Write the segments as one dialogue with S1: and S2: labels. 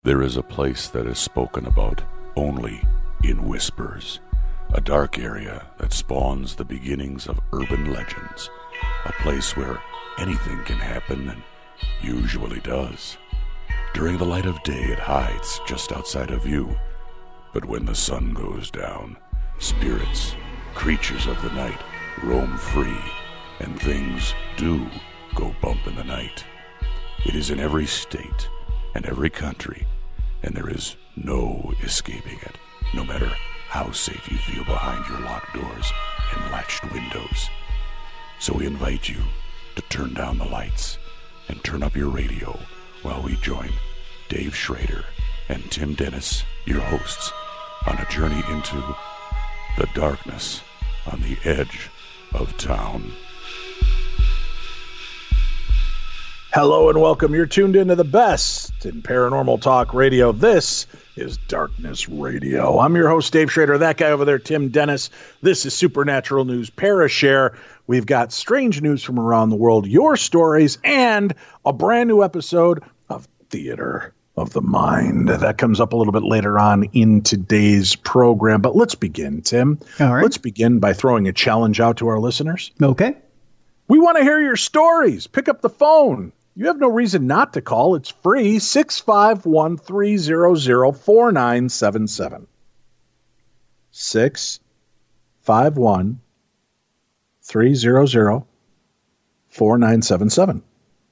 S1: There is a place that is spoken about only in whispers, a dark area that spawns the beginnings of urban legends, a place where anything can happen and usually does. During the light of day, it hides just outside of view, but when the sun goes down, spirits, creatures of the night, roam free, and things do go bump in the night. It is in every state and every country, and there is no escaping it, no matter how safe you feel behind your locked doors and latched windows. So we invite you to turn down the lights and turn up your radio while we join Dave Schrader and Tim Dennis, your hosts, on a journey into the darkness on the edge of town.
S2: Hello and welcome. You're tuned into the best in paranormal talk radio. This is Darkness Radio. I'm your host, Dave Schrader. That guy over there, Tim Dennis. This is Supernatural News Parashare. We've got strange news from around the world, your stories, and a brand new episode of Theater of the Mind. That comes up a little bit later on in today's program. But let's begin, Tim.
S3: All right.
S2: Let's begin by throwing a challenge out to our listeners.
S3: Okay.
S2: We want to hear your stories. Pick up the phone. You have no reason not to call. It's free. 651-300-4977. 651-300-4977.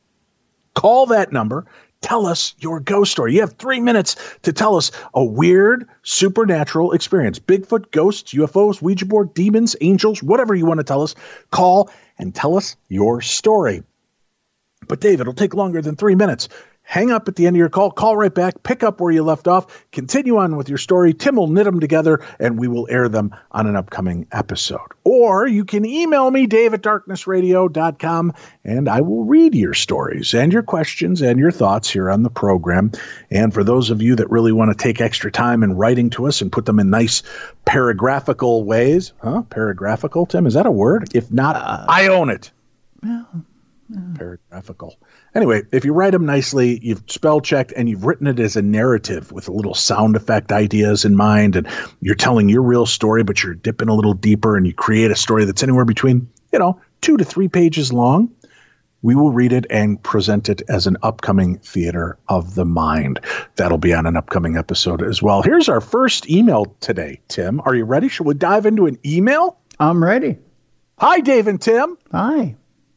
S2: Call that number. Tell us your ghost story. You have 3 minutes to tell us a weird supernatural experience. Bigfoot, ghosts, UFOs, Ouija board, demons, angels, whatever you want to tell us. Call and tell us your story. But Dave, it'll take longer than 3 minutes. Hang up at the end of your call right back, pick up where you left off, continue on with your story. Tim will knit them together, and we will air them on an upcoming episode. Or you can email me, dave@darknessradio.com, and I will read your stories and your questions and your thoughts here on the program. And for those of you that really want to take extra time in writing to us and put them in nice paragraphical ways, paragraphical, Tim, is that a word? If not, I own it.
S3: Well,
S2: paragraphical. Anyway, if you write them nicely, you've spell checked and you've written it as a narrative with a little sound effect ideas in mind, and you're telling your real story, but you're dipping a little deeper and you create a story that's anywhere between, 2 to 3 pages long, we will read it and present it as an upcoming Theater of the Mind. That'll be on an upcoming episode as well. Here's our first email today, Tim. Are you ready? Should we dive into an email?
S3: I'm ready.
S2: Hi, Dave and Tim.
S3: Hi.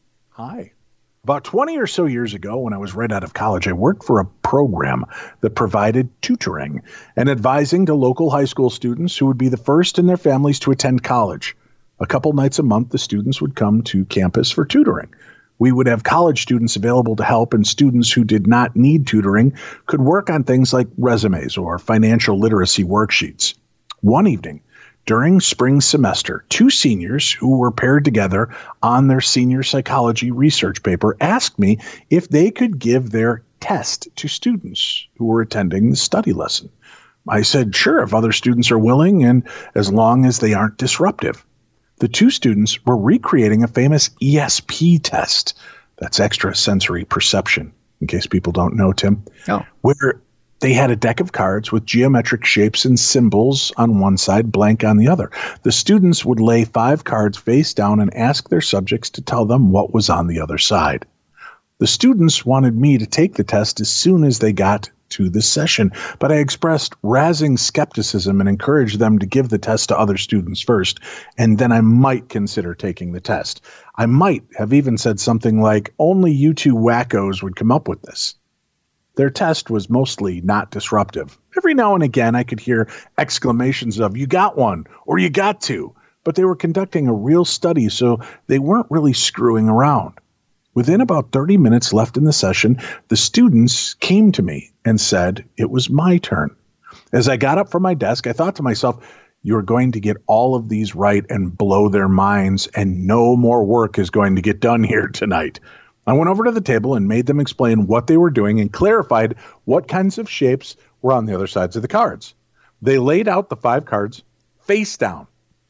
S2: Hi. About 20 or so years ago, when I was right out of college, I worked for a program that provided tutoring and advising to local high school students who would be the first in their families to attend college. A couple nights a month, the students would come to campus for tutoring. We would have college students available to help, and students who did not need tutoring could work on things like resumes or financial literacy worksheets. One evening, during spring semester, 2 seniors who were paired together on their senior psychology research paper asked me if they could give their test to students who were attending the study lesson. I said, sure, if other students are willing and as long as they aren't disruptive. The 2 students were recreating a famous ESP test. That's extrasensory perception, in case people don't know, Tim.
S3: Oh.
S2: Where they had a deck of cards with geometric shapes and symbols on one side, blank on the other. The students would lay 5 cards face down and ask their subjects to tell them what was on the other side. The students wanted me to take the test as soon as they got to the session, but I expressed razzing skepticism and encouraged them to give the test to other students first, and then I might consider taking the test. I might have even said something like, only you 2 wackos would come up with this. Their test was mostly not disruptive. Every now and again, I could hear exclamations of, you got one, or you got 2. But they were conducting a real study, so they weren't really screwing around. Within about 30 minutes left in the session, the students came to me and said it was my turn. As I got up from my desk, I thought to myself, you're going to get all of these right and blow their minds, and no more work is going to get done here tonight. I went over to the table and made them explain what they were doing and clarified what kinds of shapes were on the other sides of the cards. They laid out the 5 cards face down.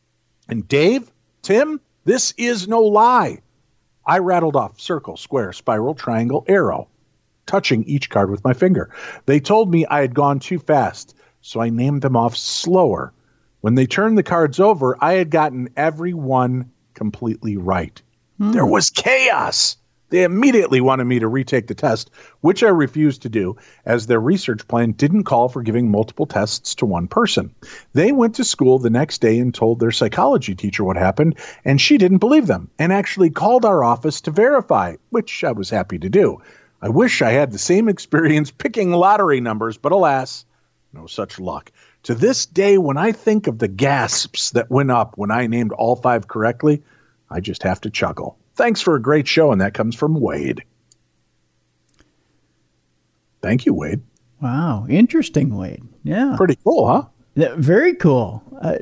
S2: And Dave, Tim, this is no lie. I rattled off circle, square, spiral, triangle, arrow. touching each card with my finger. They told me I had gone too fast, so I named them off slower. When they turned the cards over, I had gotten every one completely right. There was chaos. They immediately wanted me to retake the test, which I refused to do, as their research plan didn't call for giving multiple tests to one person. They went to school the next day and told their psychology teacher what happened, and she didn't believe them, and actually called our office to verify, which I was happy to do. I wish I had the same experience picking lottery numbers, but alas, no such luck. To this day, when I think of the gasps that went up when I named all 5 correctly, I just have to chuckle. Thanks for a great show, and that comes from Wade. Thank you, Wade.
S3: Wow. Interesting, Wade. Yeah.
S2: Pretty cool, huh?
S3: Yeah, very cool.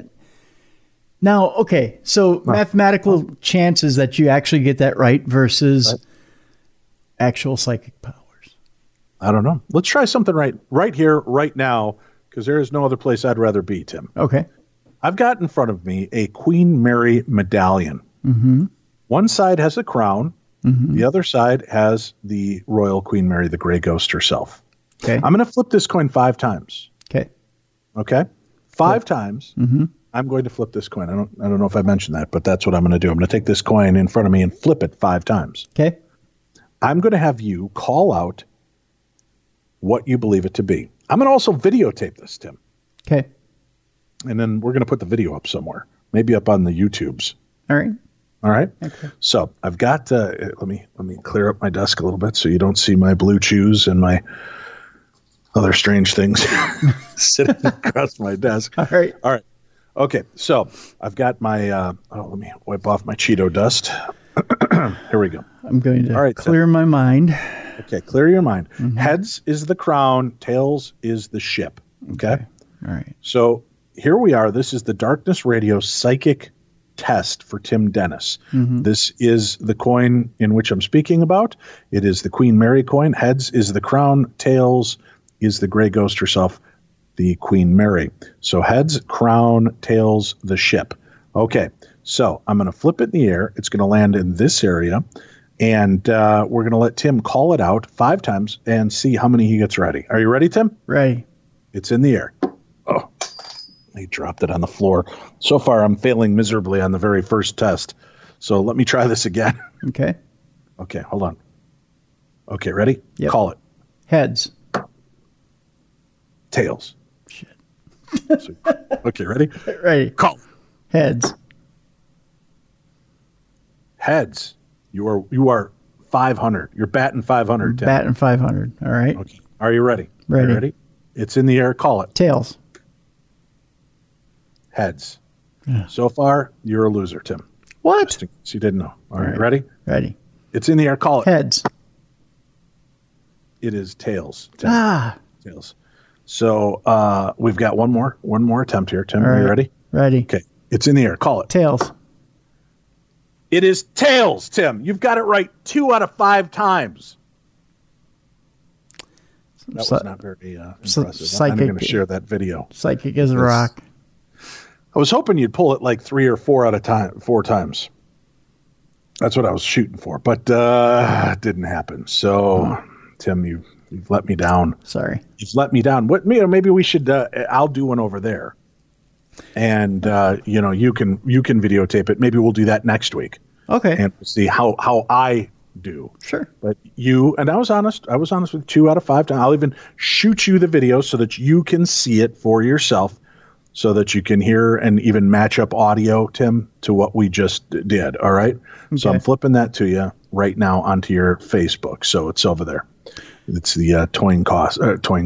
S3: Now, okay, so mathematical chances that you actually get that right versus actual psychic powers.
S2: I don't know. Let's try something right here, right now, because there is no other place I'd rather be, Tim.
S3: Okay.
S2: I've got in front of me a Queen Mary medallion.
S3: Mm-hmm.
S2: One side has a crown. Mm-hmm. The other side has the Royal Queen Mary, the gray ghost herself.
S3: Okay.
S2: I'm going to flip this coin 5 times.
S3: Okay.
S2: Okay? 5 times. Mm-hmm. I'm going to flip this coin. I don't know if I mentioned that, but that's what I'm going to do. I'm going to take this coin in front of me and flip it 5 times.
S3: Okay.
S2: I'm going to have you call out what you believe it to be. I'm going to also videotape this, Tim.
S3: Okay.
S2: And then we're going to put the video up somewhere, maybe up on the YouTubes.
S3: All right.
S2: All right.
S3: Okay.
S2: So I've got. Let me clear up my desk a little bit so you don't see my blue chews and my other strange things sitting across my desk.
S3: All right.
S2: All right. Okay. So I've got my. Let me wipe off my Cheeto dust. Here we go.
S3: I'm going to clear my mind.
S2: Okay. Clear your mind. Mm-hmm. Heads is the crown. Tails is the ship. Okay.
S3: All right.
S2: So here we are. This is the Darkness Radio psychic test for Tim Dennis. Mm-hmm. This is the coin in which I'm speaking about. It is the Queen Mary coin. Heads is the crown. Tails is the gray ghost herself, the Queen Mary. So heads, crown, tails, the ship. Okay, so I'm going to flip it in the air. It's going to land in this area, and we're going to let Tim call it out 5 times and see how many he gets ready. Are you ready, Tim?
S3: Ready.
S2: It's in the air. Oh. He dropped it on the floor. So far, I'm failing miserably on the very first test. So let me try this again.
S3: Okay.
S2: Okay, hold on. Okay, ready?
S3: Yep.
S2: Call it.
S3: Heads.
S2: Tails.
S3: Shit.
S2: Okay, ready?
S3: Ready.
S2: Call.
S3: Heads.
S2: Heads. You are 500. You're batting 500. Tim.
S3: Batting 500. All right.
S2: Okay. Are you ready?
S3: Ready.
S2: You ready? It's in the air. Call it.
S3: Tails.
S2: Heads.
S3: Yeah.
S2: So far, you're a loser, Tim.
S3: What?
S2: Just in case you didn't know. All right. Ready?
S3: Ready.
S2: It's in the air. Call it.
S3: Heads.
S2: It is tails, Tim. Tails. So we've got one more attempt here, Tim. Are you ready?
S3: Ready.
S2: Okay. It's in the air. Call it.
S3: Tails.
S2: It is tails, Tim. You've got it right 2 out of 5 times. That was not very impressive. I'm going to share that video.
S3: Psychic as a rock.
S2: I was hoping you'd pull it like 3 or 4 out of 4 times. That's what I was shooting for, but it didn't happen. So, Tim, you've let me down.
S3: Sorry.
S2: You've let me down. Maybe we should. I'll do one over there, and you can videotape it. Maybe we'll do that next week.
S3: Okay.
S2: And we'll see how I do.
S3: Sure.
S2: But I was honest. I was honest with 2 out of 5 times. I'll even shoot you the video so that you can see it for yourself, so that you can hear and even match up audio, Tim, to what we just did. All right. Okay. So I'm flipping that to you right now onto your Facebook. So it's over there. It's the the coin toss.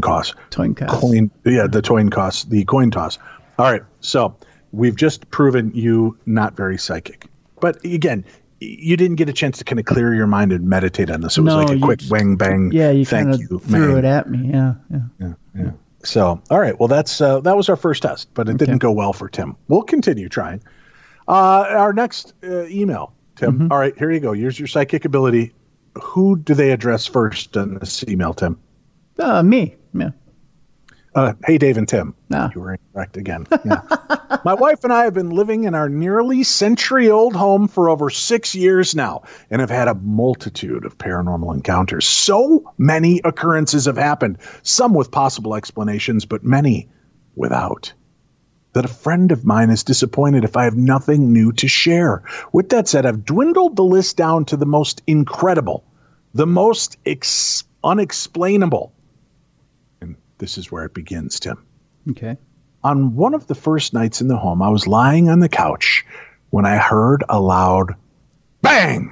S2: The coin toss. All right. So we've just proven you not very psychic. But again, you didn't get a chance to kind of clear your mind and meditate on this. It was like a quick wang bang.
S3: Yeah, you kind of threw it at me. Yeah.
S2: So, all right. Well, that was our first test, but it didn't go well for Tim. We'll continue trying. Our next email, Tim. Mm-hmm. All right, here you go. Here's your psychic ability. Who do they address first in this email, Tim?
S3: Me. Yeah.
S2: Hey, Dave and Tim.
S3: No.
S2: You were incorrect again. Yeah. My wife and I have been living in our nearly century-old home for over 6 years now and have had a multitude of paranormal encounters. So many occurrences have happened, some with possible explanations, but many without. That a friend of mine is disappointed if I have nothing new to share. With that said, I've dwindled the list down to the most incredible, the most unexplainable. And this is where it begins, Tim.
S3: Okay.
S2: On one of the first nights in the home, I was lying on the couch when I heard a loud bang.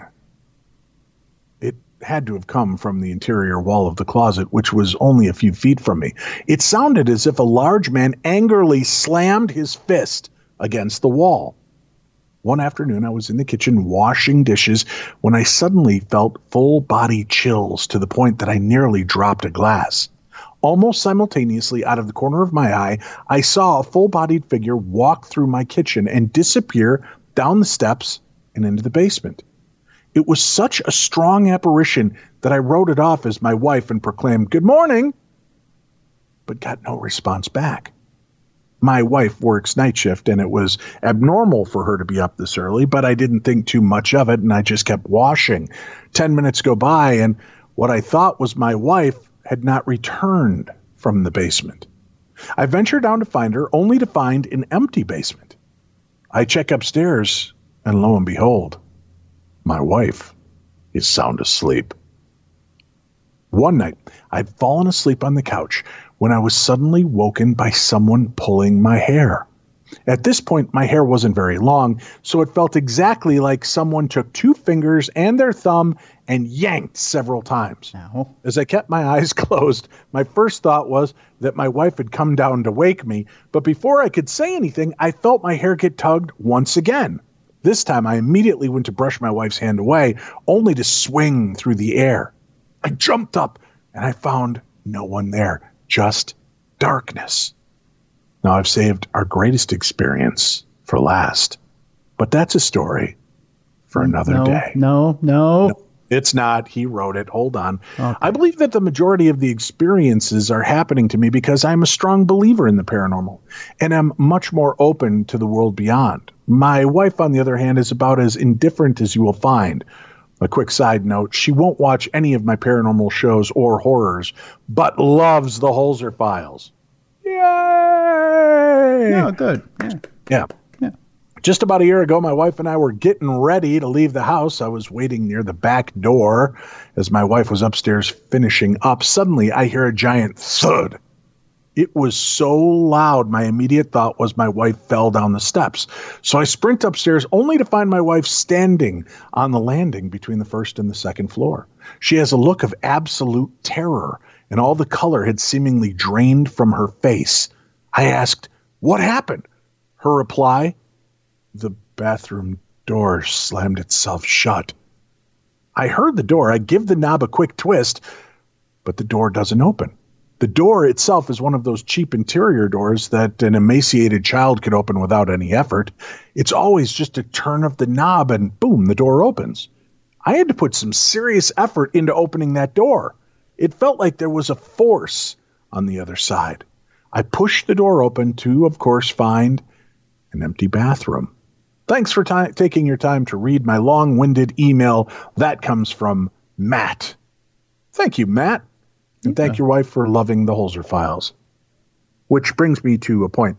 S2: It had to have come from the interior wall of the closet, which was only a few feet from me. It sounded as if a large man angrily slammed his fist against the wall. One afternoon, I was in the kitchen washing dishes when I suddenly felt full-body chills to the point that I nearly dropped a glass. Almost simultaneously, out of the corner of my eye, I saw a full-bodied figure walk through my kitchen and disappear down the steps and into the basement. It was such a strong apparition that I wrote it off as my wife and proclaimed, "Good morning," but got no response back. My wife works night shift, and it was abnormal for her to be up this early, but I didn't think too much of it, and I just kept washing. 10 minutes go by, and what I thought was my wife had not returned from the basement. I ventured down to find her, only to find an empty basement. I check upstairs, and lo and behold, my wife is sound asleep. One night, I'd fallen asleep on the couch when I was suddenly woken by someone pulling my hair. At this point, my hair wasn't very long, so it felt exactly like someone took 2 fingers and their thumb and yanked several times.
S3: Ow.
S2: As I kept my eyes closed, my first thought was that my wife had come down to wake me, but before I could say anything, I felt my hair get tugged once again. This time, I immediately went to brush my wife's hand away, only to swing through the air. I jumped up, and I found no one there, just darkness. Now, I've saved our greatest experience for last, but that's a story for another day.
S3: No.
S2: It's not. He wrote it. Hold on.
S3: Okay.
S2: I believe that the majority of the experiences are happening to me because I'm a strong believer in the paranormal, and I'm much more open to the world beyond. My wife, on the other hand, is about as indifferent as you will find. A quick side note, she won't watch any of my paranormal shows or horrors, but loves the Holzer Files. Yay!
S3: No, good.
S2: Yeah. Just about a year ago, my wife and I were getting ready to leave the house. I was waiting near the back door as my wife was upstairs finishing up. Suddenly, I hear a giant thud. It was so loud, my immediate thought was my wife fell down the steps. So I sprint upstairs only to find my wife standing on the landing between the first and the second floor. She has a look of absolute terror, and all the color had seemingly drained from her face. I asked, "What happened?" Her reply, "The bathroom door slammed itself shut." I heard the door. I give the knob a quick twist, but the door doesn't open. The door itself is one of those cheap interior doors that an emaciated child could open without any effort. It's always just a turn of the knob and boom, the door opens. I had to put some serious effort into opening that door. It felt like there was a force on the other side. I pushed the door open to, of course, find an empty bathroom. Thanks for taking your time to read my long-winded email. That comes from Matt. Thank you, Matt. And thank your wife for loving the Holzer Files. Which brings me to a point.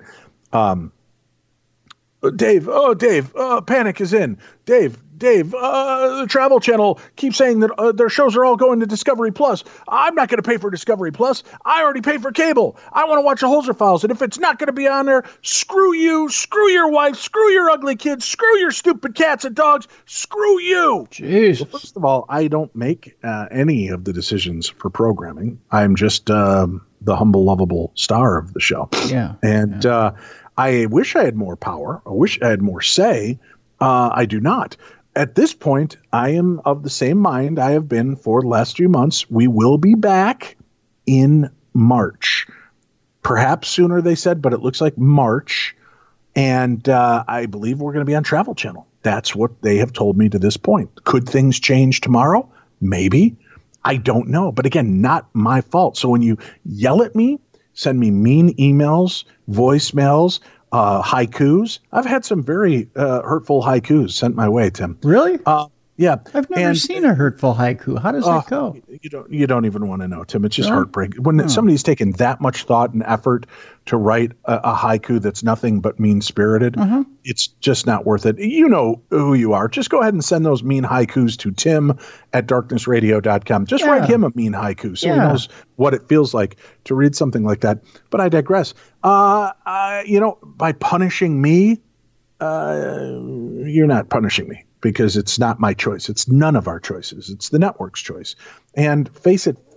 S2: Dave, Panic is in. Dave, the Travel Channel keeps saying that their shows are all going to Discovery Plus. I'm not going to pay for Discovery Plus. I already pay for cable. I want to watch the Holzer Files. And if it's not going to be on there, screw you, screw your wife, screw your ugly kids, screw your stupid cats and dogs, screw you.
S3: Jesus.
S2: Well, first of all, I don't make any of the decisions for programming. I'm just the humble, lovable star of the show.
S3: Yeah.
S2: And I wish I had more power. I wish I had more say. I do not. At this point, I am of the same mind I have been for the last few months. We will be back in March. Perhaps sooner, they said, but it looks like March. And I believe we're going to be on Travel Channel. That's what they have told me to this point. Could things change tomorrow? Maybe. I don't know. But again, not my fault. So when you yell at me, send me mean emails, voicemails, haikus. I've had some very hurtful haikus sent my way, Tim.
S3: Really?
S2: Yeah.
S3: I've never seen a hurtful haiku. How does that go?
S2: You don't even want to know, Tim. It's just heartbreaking. When somebody's taken that much thought and effort to write a haiku that's nothing but mean-spirited, it's just not worth it. You know who you are. Just go ahead and send those mean haikus to tim@darknessradio.com. Just write him a mean haiku so he knows what it feels like to read something like that. But I digress. By punishing me, you're not punishing me. Because it's not my choice. It's none of our choices. It's the network's choice. And face it,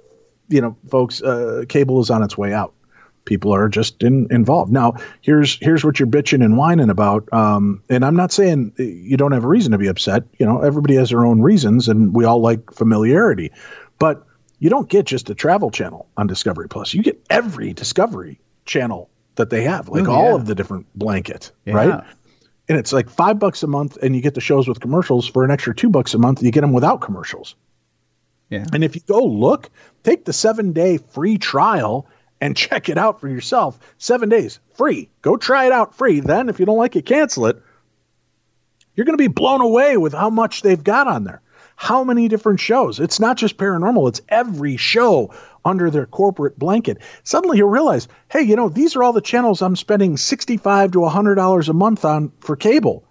S2: folks, cable is on its way out. People are just involved. Now, here's what you're bitching and whining about. And I'm not saying you don't have a reason to be upset. Everybody has their own reasons, and we all like familiarity. But you don't get just a travel channel on Discovery Plus. You get every Discovery channel that they have, all of the different blanket, right? And it's like $5 a month, and you get the shows with commercials for an extra $2 a month. You get them without commercials. Yeah. And if you go take the 7-day free trial and check it out for yourself. 7 days free. Go try it out free. Then if you don't like it, cancel it. You're going to be blown away with how much they've got on there. How many different shows? It's not just paranormal. It's every show under their corporate blanket. Suddenly you realize, hey, these are all the channels I'm spending $65 to $100 a month on for cable.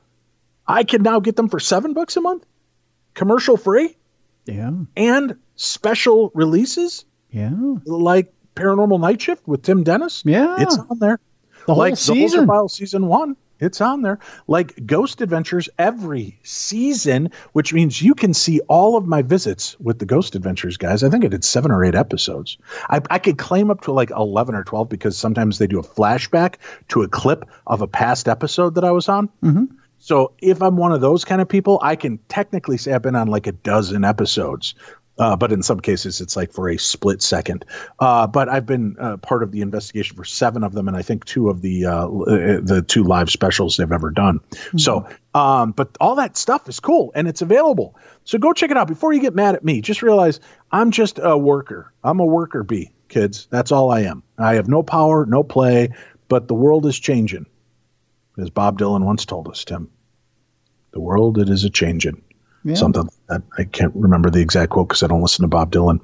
S2: I can now get them for $7 a month, commercial free.
S3: Yeah.
S2: And special releases.
S3: Yeah.
S2: Like Paranormal Night Shift with Tim Dennis.
S3: Yeah.
S2: It's on there.
S3: The whole season.
S2: The Holzer Season 1. It's on there. Like Ghost Adventures every season, which means you can see all of my visits with the Ghost Adventures guys. I think I did 7 or 8 episodes. I could claim up to 11 or 12 because sometimes they do a flashback to a clip of a past episode that I was on. Mm-hmm. So if I'm one of those kind of people, I can technically say I've been on a dozen episodes. But in some cases, it's for a split second. But I've been part of the investigation for 7 of them, and I think 2 of the 2 live specials they've ever done. Mm-hmm. So, but all that stuff is cool, and it's available. So go check it out. Before you get mad at me, just realize I'm just a worker. I'm a worker bee, kids. That's all I am. I have no power, no play, but the world is changing. As Bob Dylan once told us, Tim, the world, it is a-changing. Yeah. Something that I can't remember the exact quote because I don't listen to Bob Dylan.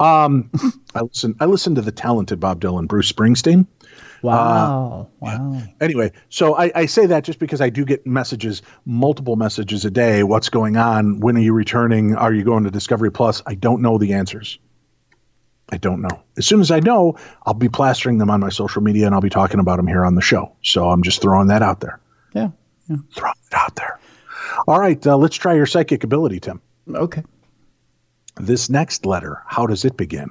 S2: I listen to the talented Bob Dylan, Bruce Springsteen.
S3: Wow.
S2: Anyway, so I say that just because I do get multiple messages a day. What's going on? When are you returning? Are you going to Discovery Plus? I don't know the answers. I don't know. As soon as I know, I'll be plastering them on my social media and I'll be talking about them here on the show. So I'm just throwing that out there.
S3: Yeah.
S2: Throwing it out there. All right, let's try your psychic ability, Tim.
S3: Okay.
S2: This next letter, how does it begin?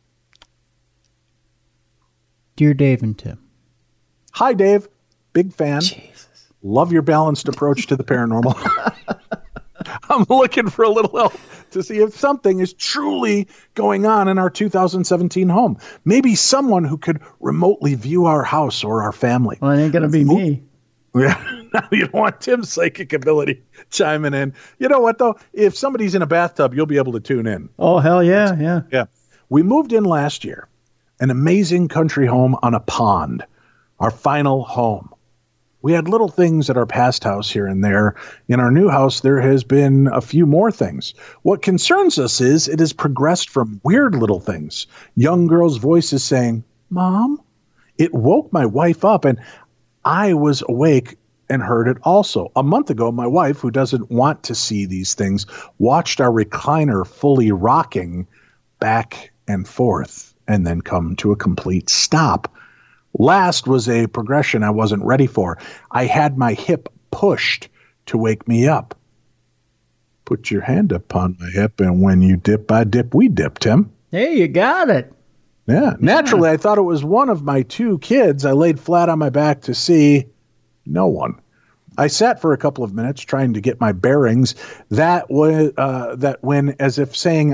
S3: Dear Dave and Tim.
S2: Hi, Dave. Big fan.
S3: Jesus.
S2: Love your balanced approach to the paranormal. I'm looking for a little help to see if something is truly going on in our 2017 home. Maybe someone who could remotely view our house or our family.
S3: Well, it ain't going to be me.
S2: Yeah. You don't want Tim's psychic ability chiming in. You know what, though? If somebody's in a bathtub, you'll be able to tune in.
S3: Oh, hell yeah.
S2: Yeah. We moved in last year. An amazing country home on a pond. Our final home. We had little things at our past house here and there. In our new house, there has been a few more things. What concerns us is it has progressed from weird little things. Young girls' voices saying, Mom? It woke my wife up, and I was awake and heard it also. A month ago, my wife, who doesn't want to see these things, watched our recliner fully rocking back and forth and then come to a complete stop. Last was a progression I wasn't ready for. I had my hip pushed to wake me up. Put your hand upon my hip, and when you dip, I dip, we dip, Tim.
S3: Hey, you got it.
S2: Yeah. Naturally, I thought it was one of my 2 kids. I laid flat on my back to see no one. I sat for a couple of minutes trying to get my bearings. That when as if saying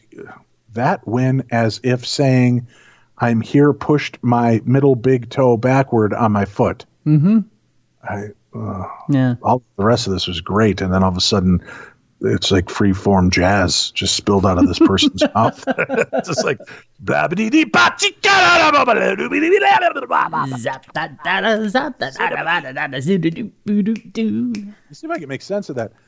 S2: I'm here, pushed my middle big toe backward on my foot.
S3: Mm-hmm.
S2: All the rest of this was great, and then all of a sudden, it's like free form jazz just spilled out of this person's mouth. It's just like you see if I can make sense of that.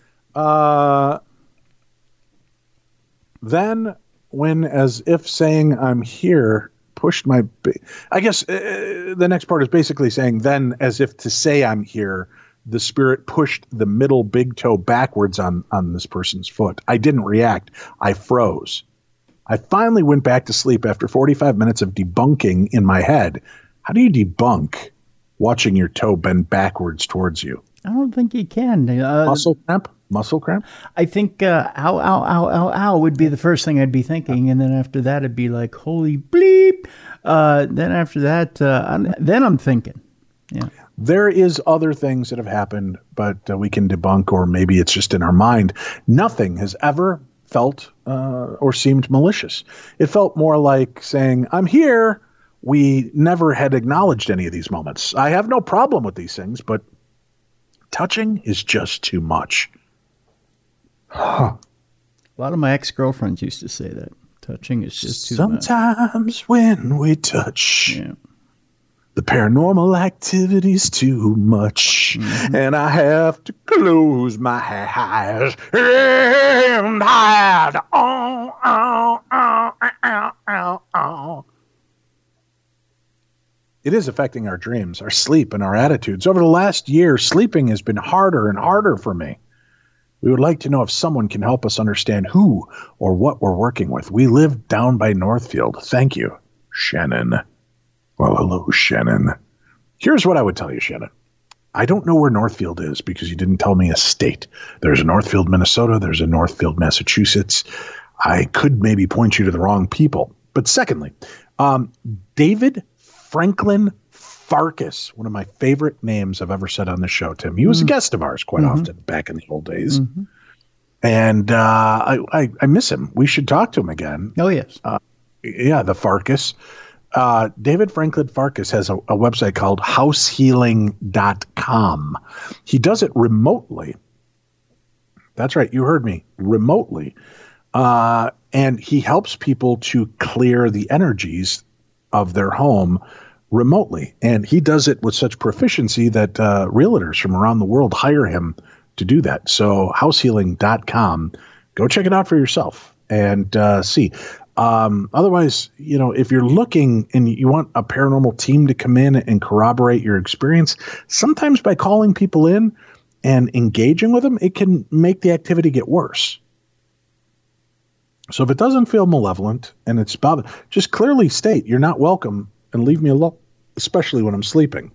S2: Then, when as if saying I'm here pushed my, I guess the next part is basically saying then as if to say I'm here, the spirit pushed the middle big toe backwards on this person's foot. I didn't react. I froze. I finally went back to sleep after 45 minutes of debunking in my head. How do you debunk watching your toe bend backwards towards you?
S3: I don't think you can.
S2: Muscle cramp? Muscle cramp?
S3: I think ow, ow, ow, ow, ow would be the first thing I'd be thinking. And then after that, it'd be like, holy bleep. Then after that, then I'm thinking. Yeah.
S2: There is other things that have happened, but we can debunk, or maybe it's just in our mind. Nothing has ever felt or seemed malicious. It felt more like saying, I'm here. We never had acknowledged any of these moments. I have no problem with these things, but touching is just too much.
S3: A lot of my ex-girlfriends used to say that. Touching is just too much.
S2: Sometimes when we touch... Yeah. The paranormal activity's too much, and I have to close my eyes and hide. It is affecting our dreams, our sleep, and our attitudes. Over the last year, sleeping has been harder and harder for me. We would like to know if someone can help us understand who or what we're working with. We live down by Northfield. Thank you, Shannon. Well, hello, Shannon. Here's what I would tell you, Shannon. I don't know where Northfield is because you didn't tell me a state. There's a Northfield, Minnesota. There's a Northfield, Massachusetts. I could maybe point you to the wrong people. But secondly, David Franklin Farkas, one of my favorite names I've ever said on the show, Tim. He was a guest of ours quite often back in the old days. And I miss him. We should talk to him again.
S3: Oh, yes.
S2: Yeah, the Farkas. David Franklin Farkas has a website called househealing.com. He does it remotely. That's right. You heard me. Remotely. And he helps people to clear the energies of their home remotely. And he does it with such proficiency that realtors from around the world hire him to do that. So househealing.com. Go check it out for yourself and see. Otherwise, if you're looking and you want a paranormal team to come in and corroborate your experience, sometimes by calling people in and engaging with them, it can make the activity get worse. So if it doesn't feel malevolent and it's bothered, just clearly state you're not welcome and leave me alone, especially when I'm sleeping.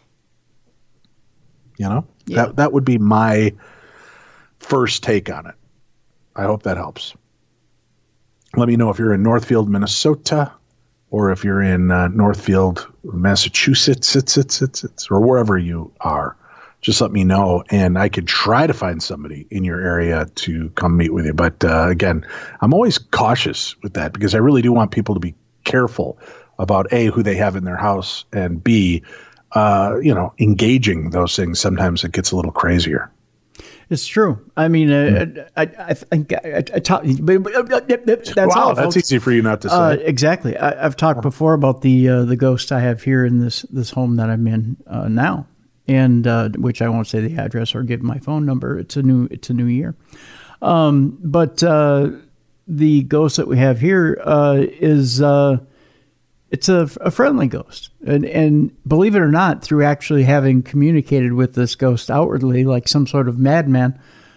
S2: Yeah. That would be my first take on it. I hope that helps. Let me know if you're in Northfield, Minnesota, or if you're in Northfield, Massachusetts, or wherever you are. Just let me know, and I could try to find somebody in your area to come meet with you. But again, I'm always cautious with that because I really do want people to be careful about A, who they have in their house, and B, engaging those things. Sometimes it gets a little crazier.
S3: It's true. I mean, I think I talked. That's
S2: wow, that's easy for you not to say.
S3: Exactly. I've talked before about the ghost I have here in this home that I'm in now, and which I won't say the address or give my phone number. It's a new year, but the ghost that we have here is. It's a friendly ghost. And believe it or not, through actually having communicated with this ghost outwardly, like some sort of madman,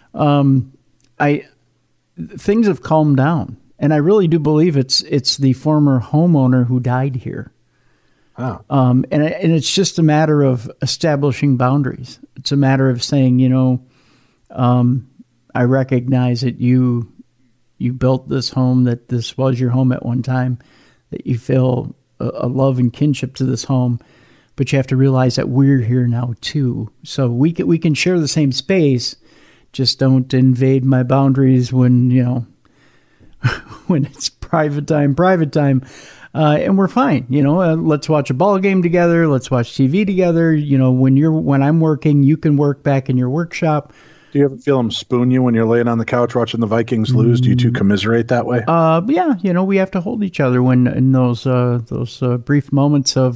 S3: things have calmed down. And I really do believe it's the former homeowner who died here.
S2: Oh.
S3: And it's just a matter of establishing boundaries. It's a matter of saying, I recognize that you built this home, that this was your home at one time, that you feel a love and kinship to this home, but you have to realize that we're here now too. So we can share the same space, just don't invade my boundaries when when it's private time, and we're fine. Let's watch a ball game together. Let's watch TV together. When I'm working, you can work back in your workshop.
S2: Do you ever feel him spoon you when you're laying on the couch watching the Vikings lose? Do you two commiserate that way?
S3: Yeah, we have to hold each other when in those brief moments of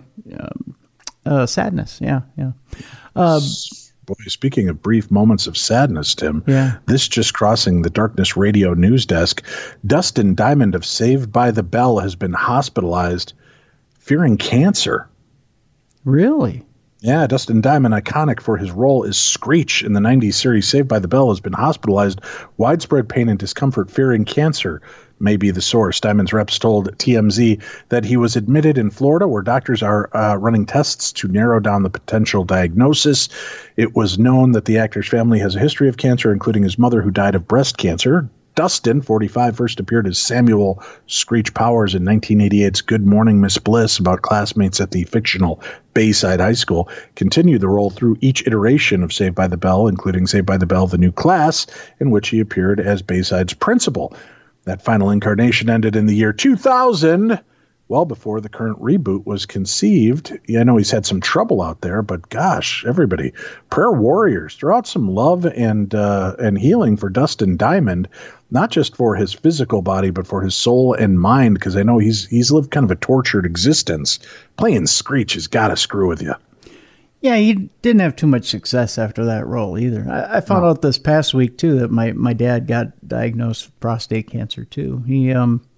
S3: sadness. Yeah.
S2: Boy, speaking of brief moments of sadness, Tim,
S3: Yeah.
S2: this just crossing the Darkness Radio news desk. Dustin Diamond of Saved by the Bell has been hospitalized fearing cancer.
S3: Really?
S2: Yeah, Dustin Diamond, iconic for his role as Screech in the 90s series Saved by the Bell, has been hospitalized. Widespread pain and discomfort, fearing cancer may be the source. Diamond's reps told TMZ that he was admitted in Florida, where doctors are running tests to narrow down the potential diagnosis. It was known that the actor's family has a history of cancer, including his mother, who died of breast cancer. Dustin, 45, first appeared as Samuel Screech Powers in 1988's Good Morning, Miss Bliss, about classmates at the fictional Bayside High School. Continued the role through each iteration of Saved by the Bell, including Saved by the Bell: The New Class, in which he appeared as Bayside's principal. That final incarnation ended in the year 2000, well before the current reboot was conceived. Yeah, I know he's had some trouble out there, but gosh, everybody, prayer warriors, throw out some love and healing for Dustin Diamond, not just for his physical body, but for his soul and mind, because I know he's lived kind of a tortured existence. Playing Screech has got to screw with you.
S3: Yeah, he didn't have too much success after that role either. I found out this past week too that my dad got diagnosed with prostate cancer too. He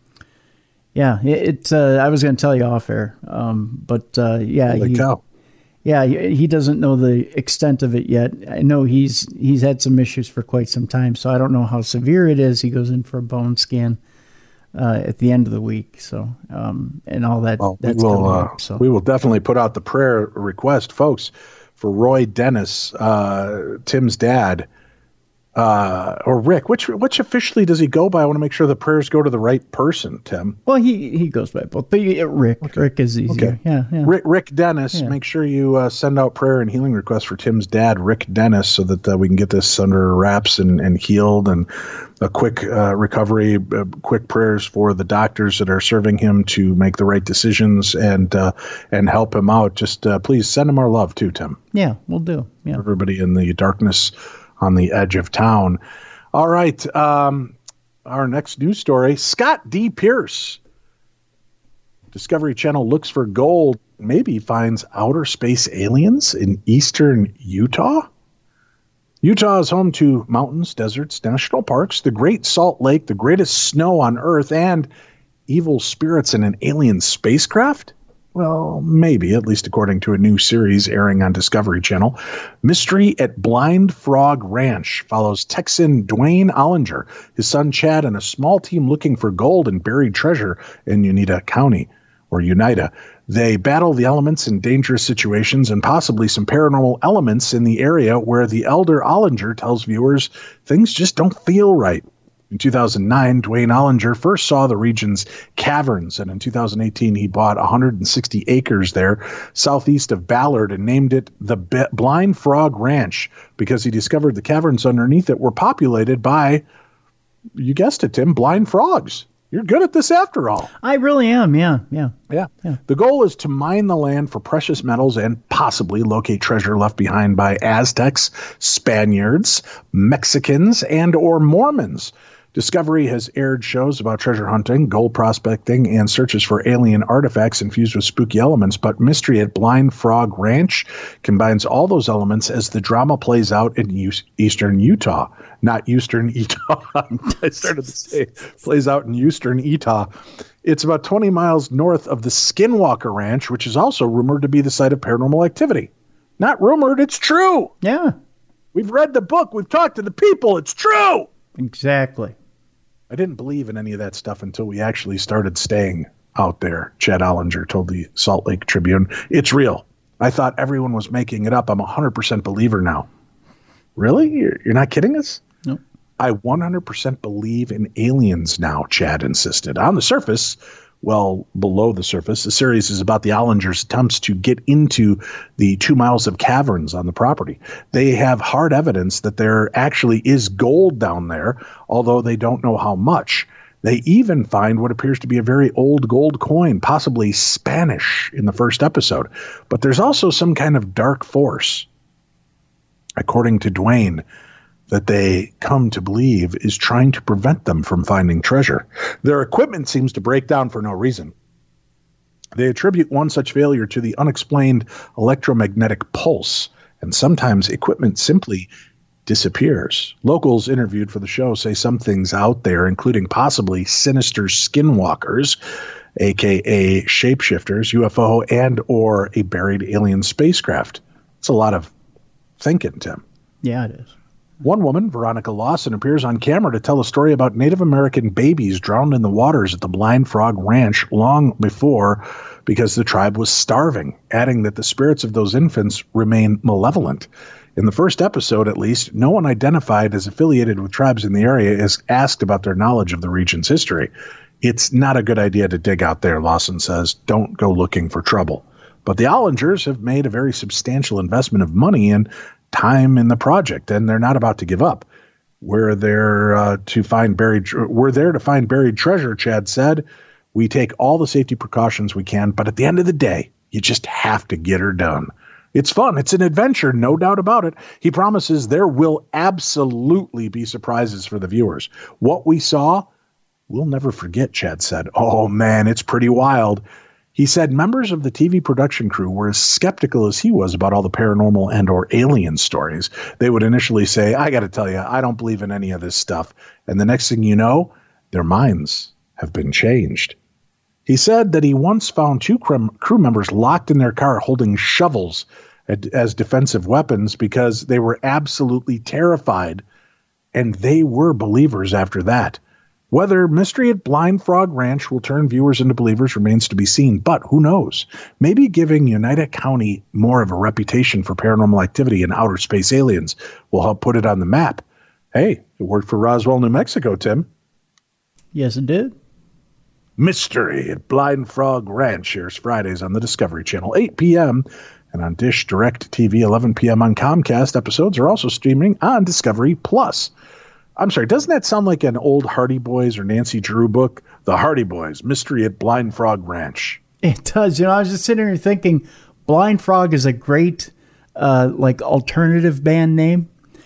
S3: it's I was going to tell you off air, but
S2: Holy cow.
S3: Yeah, he doesn't know the extent of it yet. I know he's had some issues for quite some time, so I don't know how severe it is. He goes in for a bone scan at the end of the week, so and all that.
S2: Well,
S3: that's coming up, so.
S2: We will definitely put out the prayer request, folks, for Roy Dennis, Tim's dad. Or Rick, which officially does he go by? I want to make sure the prayers go to the right person, Tim.
S3: Well, he goes by both, but Rick. Okay. Rick is easier. Okay. Yeah.
S2: Rick Dennis, make sure you send out prayer and healing requests for Tim's dad, Rick Dennis, so that we can get this under wraps and healed, and a quick recovery, quick prayers for the doctors that are serving him to make the right decisions and help him out. Just please send him our love too, Tim.
S3: Yeah, we'll do. Yeah,
S2: everybody in the darkness on the edge of town. All right. Our next news story, Scott D. Pierce. Discovery Channel looks for gold, maybe finds outer space aliens in eastern Utah. Utah is home to mountains, deserts, national parks, the Great Salt Lake, the greatest snow on Earth, and evil spirits in an alien spacecraft? Well, maybe, at least according to a new series airing on Discovery Channel. Mystery at Blind Frog Ranch follows Texan Dwayne Ollinger, his son Chad, and a small team looking for gold and buried treasure in Uintah County, or Uintah. They battle the elements in dangerous situations and possibly some paranormal elements in the area where the elder Ollinger tells viewers things just don't feel right. In 2009, Dwayne Ollinger first saw the region's caverns, and in 2018, he bought 160 acres there southeast of Ballard and named it the Blind Frog Ranch because he discovered the caverns underneath it were populated by, you guessed it, Tim, blind frogs. You're good at this after all.
S3: I really am, yeah.
S2: The goal is to mine the land for precious metals and possibly locate treasure left behind by Aztecs, Spaniards, Mexicans, and or Mormons. Discovery has aired shows about treasure hunting, gold prospecting, and searches for alien artifacts infused with spooky elements, but Mystery at Blind Frog Ranch combines all those elements as the drama plays out in eastern Utah. Not Eastern Utah. I started to say plays out in eastern Utah. It's about 20 miles north of the Skinwalker Ranch, which is also rumored to be the site of paranormal activity. Not rumored, it's true.
S3: Yeah.
S2: We've read the book. We've talked to the people. It's true.
S3: Exactly.
S2: I didn't believe in any of that stuff until we actually started staying out there, Chad Ollinger told the Salt Lake Tribune. It's real. I thought everyone was making it up. I'm a 100% believer now. Really? You're not kidding us?
S3: Nope.
S2: I 100% believe in aliens now, Chad insisted. On the surface, well, below the surface, the series is about the Ollingers' attempts to get into the 2 miles of caverns on the property. They have hard evidence that there actually is gold down there, although they don't know how much. They even find what appears to be a very old gold coin, possibly Spanish, in the first episode. But there's also some kind of dark force. According to Dwayne, that they come to believe is trying to prevent them from finding treasure. Their equipment seems to break down for no reason. They attribute one such failure to the unexplained electromagnetic pulse, and sometimes equipment simply disappears. Locals interviewed for the show say some things out there, including possibly sinister skinwalkers, aka shapeshifters, UFO, and or a buried alien spacecraft. It's a lot of thinking, Tim.
S3: Yeah, it is.
S2: One woman, Veronica Lawson, appears on camera to tell a story about Native American babies drowned in the waters at the Blind Frog Ranch long before because the tribe was starving, adding that the spirits of those infants remain malevolent. In the first episode, at least, no one identified as affiliated with tribes in the area is asked about their knowledge of the region's history. It's not a good idea to dig out there, Lawson says. Don't go looking for trouble. But the Ollingers have made a very substantial investment of money and time in the project, and they're not about to give up. We're there to find buried treasure, Chad said. We take all the safety precautions we can, but at the end of the day, you just have to get her done. It's fun. It's an adventure, no doubt about it. He promises there will absolutely be surprises for the viewers. What we saw, we'll never forget, Chad said. Oh, man, it's pretty wild. He said members of the TV production crew were as skeptical as he was about all the paranormal and or alien stories. They would initially say, I got to tell you, I don't believe in any of this stuff. And the next thing you know, their minds have been changed. He said that he once found two crew members locked in their car holding shovels as defensive weapons because they were absolutely terrified, and they were believers after that. Whether Mystery at Blind Frog Ranch will turn viewers into believers remains to be seen, but who knows? Maybe giving Oneida County more of a reputation for paranormal activity and outer space aliens will help put it on the map. Hey, it worked for Roswell, New Mexico, Tim.
S3: Yes, it did.
S2: Mystery at Blind Frog Ranch airs Fridays on the Discovery Channel, 8 p.m., and on Dish Direct TV, 11 p.m. on Comcast. Episodes are also streaming on Discovery Plus. I'm sorry, doesn't that sound like an old Hardy Boys or Nancy Drew book? The Hardy Boys, Mystery at Blind Frog Ranch.
S3: It does. I was just sitting here thinking Blind Frog is a great alternative band name.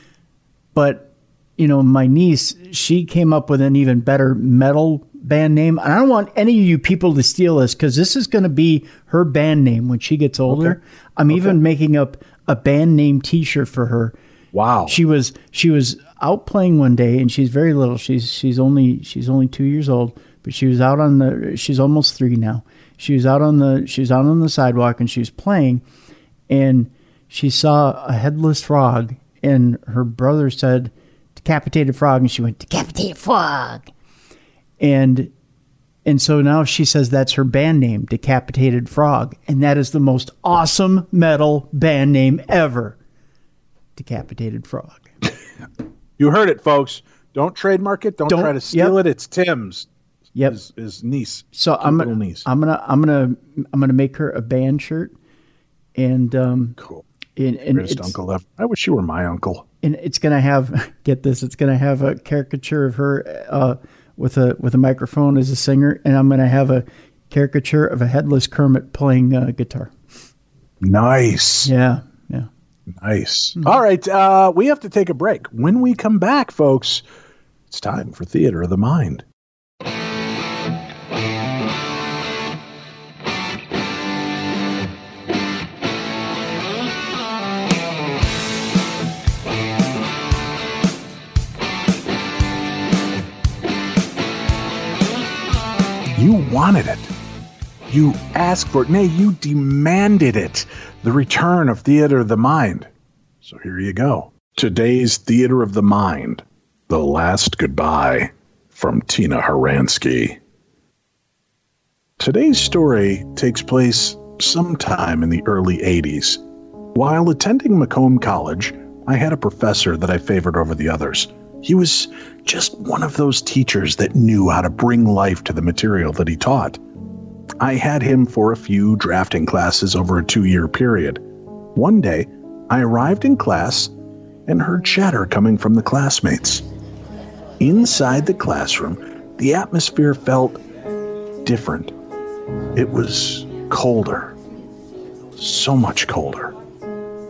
S3: But, my niece, she came up with an even better metal band name. And I don't want any of you people to steal this because this is going to be her band name when she gets older. Okay. I'm even making up a band name T-shirt for her.
S2: Wow.
S3: She was out playing one day, and she's very little. She's only 2 years old, but she was out she's almost 3 now. She was out on the sidewalk, and she was playing, and she saw a headless frog, and her brother said, "Decapitated frog," and she went, "Decapitated frog." And so now she says that's her band name, Decapitated Frog, and that is the most awesome metal band name ever. Decapitated Frog.
S2: You heard it, folks. Don't trademark it. Don't try to steal it. It's Tim's.
S3: Yep.
S2: His niece.
S3: So I'm gonna make her a band shirt, and
S2: cool.
S3: And
S2: Greatest uncle ever. I wish you were my uncle.
S3: And it's gonna have it's gonna have a caricature of her with a microphone as a singer, and I'm gonna have a caricature of a headless Kermit playing guitar.
S2: Nice.
S3: Yeah.
S2: Nice. Mm-hmm. All right. We have to take a break. When we come back, folks, it's time for Theater of the Mind. You wanted it. You asked for it. Nay, you demanded it. The return of Theater of the Mind. So here you go. Today's Theater of the Mind. The Last Goodbye from Tina Haransky. Today's story takes place sometime in the early 80s. While attending Macomb College, I had a professor that I favored over the others. He was just one of those teachers that knew how to bring life to the material that he taught. I had him for a few drafting classes over a 2-year period. One day, I arrived in class and heard chatter coming from the classmates. Inside the classroom, the atmosphere felt different. It was colder. So much colder.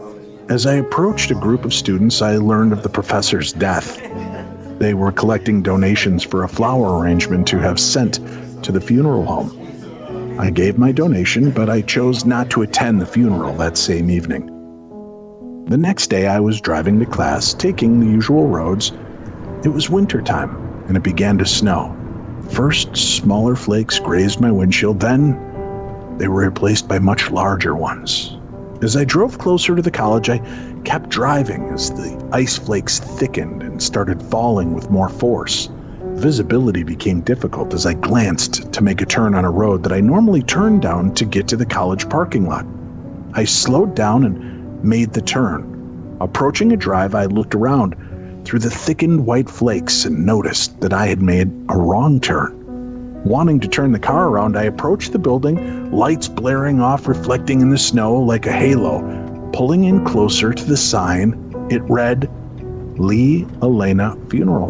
S2: As I approached a group of students, I learned of the professor's death. They were collecting donations for a flower arrangement to have sent to the funeral home. I gave my donation, but I chose not to attend the funeral that same evening. The next day, I was driving to class, taking the usual roads. It was wintertime, and it began to snow. First, smaller flakes grazed my windshield, then they were replaced by much larger ones. As I drove closer to the college, I kept driving as the ice flakes thickened and started falling with more force. Visibility became difficult as I glanced to make a turn on a road that I normally turn down to get to the college parking lot. I slowed down and made the turn. Approaching a drive, I looked around through the thickened white flakes and noticed that I had made a wrong turn. Wanting to turn the car around, I approached the building, lights blaring off, reflecting in the snow like a halo. Pulling in closer to the sign, it read, Lee Elena Funeral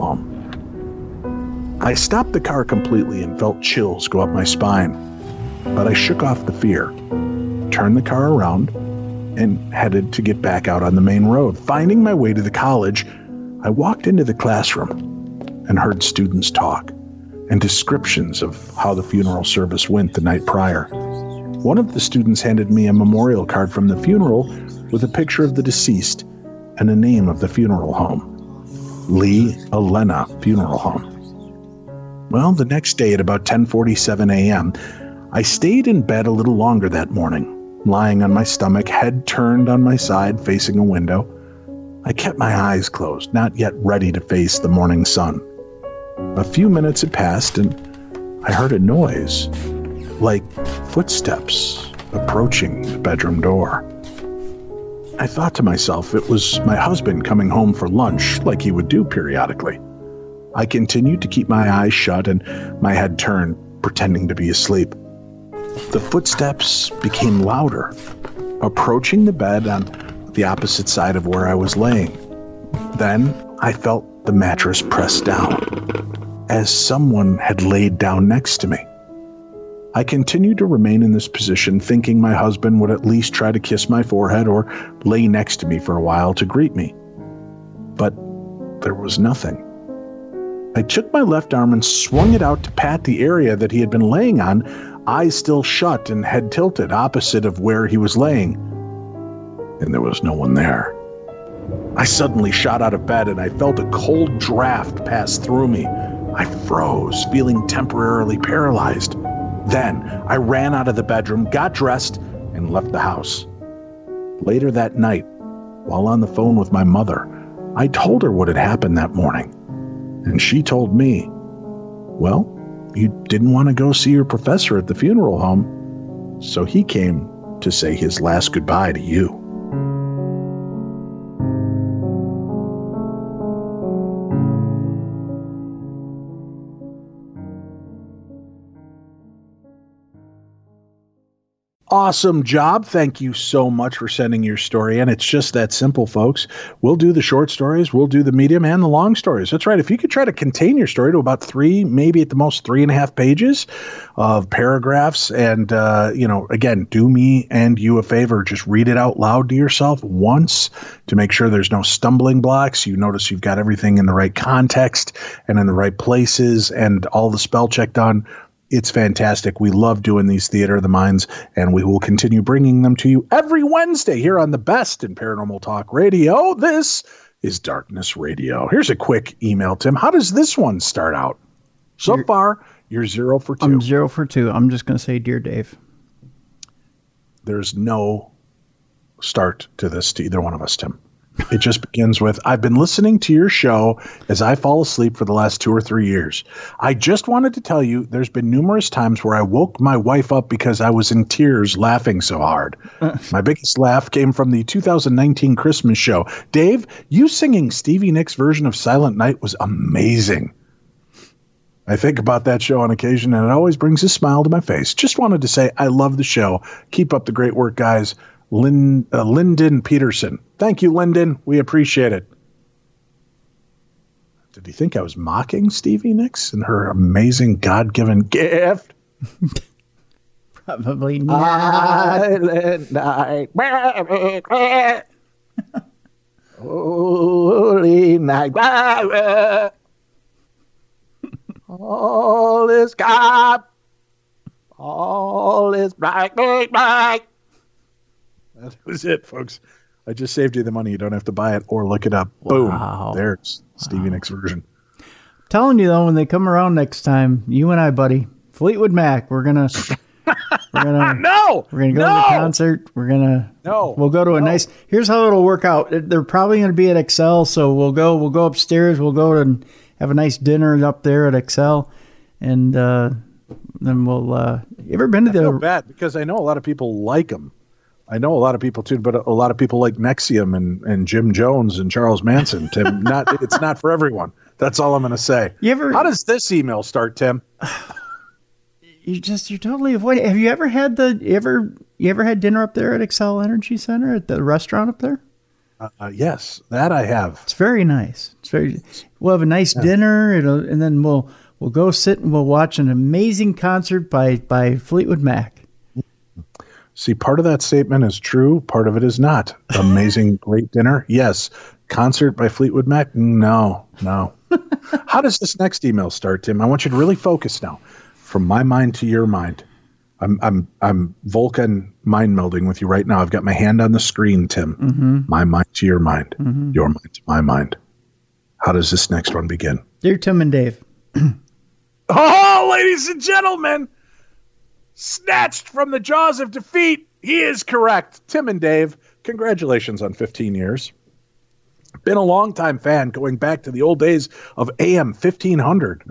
S2: Home. I stopped the car completely and felt chills go up my spine, but I shook off the fear, turned the car around, and headed to get back out on the main road. Finding my way to the college, I walked into the classroom and heard students talk and descriptions of how the funeral service went the night prior. One of the students handed me a memorial card from the funeral with a picture of the deceased and the name of the funeral home, Lee Elena Funeral Home. Well, the next day at about 10:47 a.m., I stayed in bed a little longer that morning, lying on my stomach, head turned on my side, facing a window. I kept my eyes closed, not yet ready to face the morning sun. A few minutes had passed, and I heard a noise, like footsteps approaching the bedroom door. I thought to myself it was my husband coming home for lunch, like he would do periodically. I continued to keep my eyes shut and my head turned, pretending to be asleep. The footsteps became louder, approaching the bed on the opposite side of where I was laying. Then I felt the mattress pressed down, as someone had laid down next to me. I continued to remain in this position, thinking my husband would at least try to kiss my forehead or lay next to me for a while to greet me. But there was nothing. I took my left arm and swung it out to pat the area that he had been laying on, eyes still shut and head tilted opposite of where he was laying. And there was no one there. I suddenly shot out of bed and I felt a cold draft pass through me. I froze, feeling temporarily paralyzed. Then I ran out of the bedroom, got dressed, and left the house. Later that night, while on the phone with my mother, I told her what had happened that morning. And she told me, well, you didn't want to go see your professor at the funeral home, so he came to say his last goodbye to you. Awesome job. Thank you so much for sending your story in. It's just that simple, folks. We'll do the short stories, we'll do the medium and the long stories. That's right. If you could try to contain your story to about 3, maybe at the most 3.5 pages of paragraphs, and, again, do me and you a favor. Just read it out loud to yourself once to make sure there's no stumbling blocks. You notice you've got everything in the right context and in the right places and all the spell check done. It's fantastic. We love doing these Theater of the Minds, and we will continue bringing them to you every Wednesday here on the best in paranormal talk radio. This is Darkness Radio. Here's a quick email, Tim. How does this one start out? So far, you're 0 for 2.
S3: I'm 0 for 2. I'm just going to say, Dear Dave.
S2: There's no start to this to either one of us, Tim. It just begins with, I've been listening to your show as I fall asleep for the last 2 or 3 years. I just wanted to tell you there's been numerous times where I woke my wife up because I was in tears laughing so hard. My biggest laugh came from the 2019 Christmas show. Dave, you singing Stevie Nicks' version of Silent Night was amazing. I think about that show on occasion, and it always brings a smile to my face. Just wanted to say I love the show. Keep up the great work, guys. Lyndon Peterson. Thank you, Lyndon. We appreciate it. Did he think I was mocking Stevie Nicks and her amazing God-given gift?
S3: Probably not.
S2: Silent night. Holy night. All is God. All is bright, bright, bright. That was it, folks. I just saved you the money. You don't have to buy it or look it up.
S3: Wow.
S2: Boom. There's Stevie Nicks version.
S3: Telling you though, when they come around next time, you and I, buddy, Fleetwood Mac, we're gonna
S2: No!
S3: We're gonna go to the concert. We'll go to a nice. Here's how it'll work out. They're probably gonna be at Excel, so we'll go upstairs. We'll go and have a nice dinner up there at Excel, and then we'll. You ever been to the?
S2: I feel bad because I know a lot of people like them. I know a lot of people too, but a lot of people like Nexium and Jim Jones and Charles Manson. Tim, it's not for everyone. That's all I'm going to say. How does this email start, Tim?
S3: You're totally avoiding. Have you ever had you ever had dinner up there at Excel Energy Center at the restaurant up there?
S2: Yes, that I have.
S3: It's very nice. We'll have a nice dinner, and then we'll go sit and we'll watch an amazing concert by Fleetwood Mac.
S2: See, part of that statement is true. Part of it is not. Amazing, great dinner. Yes. Concert by Fleetwood Mac. No. How does this next email start, Tim? I want you to really focus now. From my mind to your mind. I'm Vulcan mind melding with you right now. I've got my hand on the screen, Tim. Mm-hmm. My mind to your mind. Mm-hmm. Your mind to my mind. How does this next one begin?
S3: Dear Tim and Dave.
S2: Oh, ladies and gentlemen. Snatched from the jaws of defeat. He is correct. Tim and Dave, congratulations on 15 years. Been a longtime fan going back to the old days of AM 1500.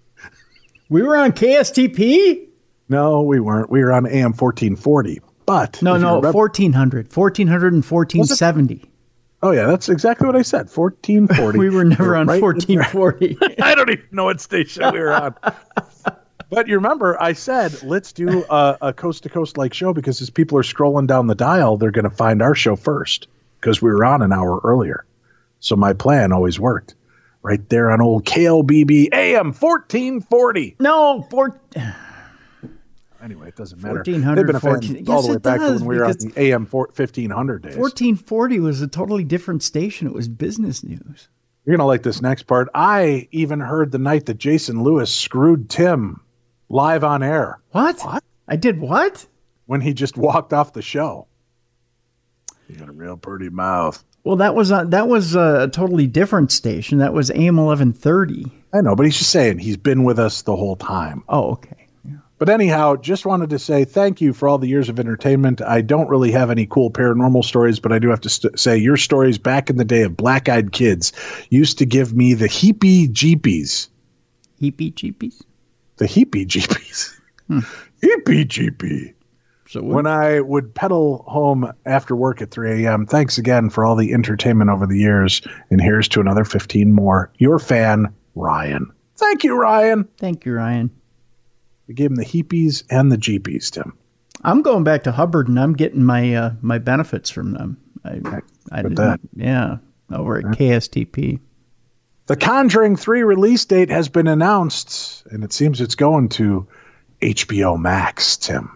S3: We were on KSTP?
S2: No, we weren't. We were on AM 1440. But
S3: no, 1400. 1400 and 1470.
S2: Oh, yeah, that's exactly what I said. 1440.
S3: We were never on 1440.
S2: I don't even know what station we were on. But you remember, I said, let's do a coast-to-coast like show because as people are scrolling down the dial, they're going to find our show first because we were on an hour earlier. So my plan always worked. Right there on old KLBB AM 1440.
S3: No,
S2: anyway, it doesn't matter.
S3: 1400,
S2: they've been a fan all the way back to when we were on the AM 1500 days.
S3: 1440 was a totally different station. It was business news.
S2: You're going to like this next part. I even heard the night that Jason Lewis screwed Tim live on air.
S3: What? I did what?
S2: When he just walked off the show. You got a real pretty mouth.
S3: Well, that was a totally different station. That was AM 1130.
S2: I know, but he's just saying he's been with us the whole time.
S3: Oh, okay. Yeah.
S2: But anyhow, just wanted to say thank you for all the years of entertainment. I don't really have any cool paranormal stories, but I do have to say your stories back in the day of Black-Eyed Kids used to give me the heebie-jeebies.
S3: Heebie-jeebies?
S2: The heebie-jeebies. Heebie-jeebie. So when I would pedal home after work at 3 a.m., thanks again for all the entertainment over the years. And here's to another 15 more. Your fan, Ryan. Thank you, Ryan.
S3: Thank you, Ryan.
S2: We gave him the heepies and the jeepies, Tim.
S3: I'm going back to Hubbard, and I'm getting my my benefits from them. I did that. Yeah, over at KSTP.
S2: The Conjuring 3 release date has been announced, and it seems it's going to HBO Max, Tim.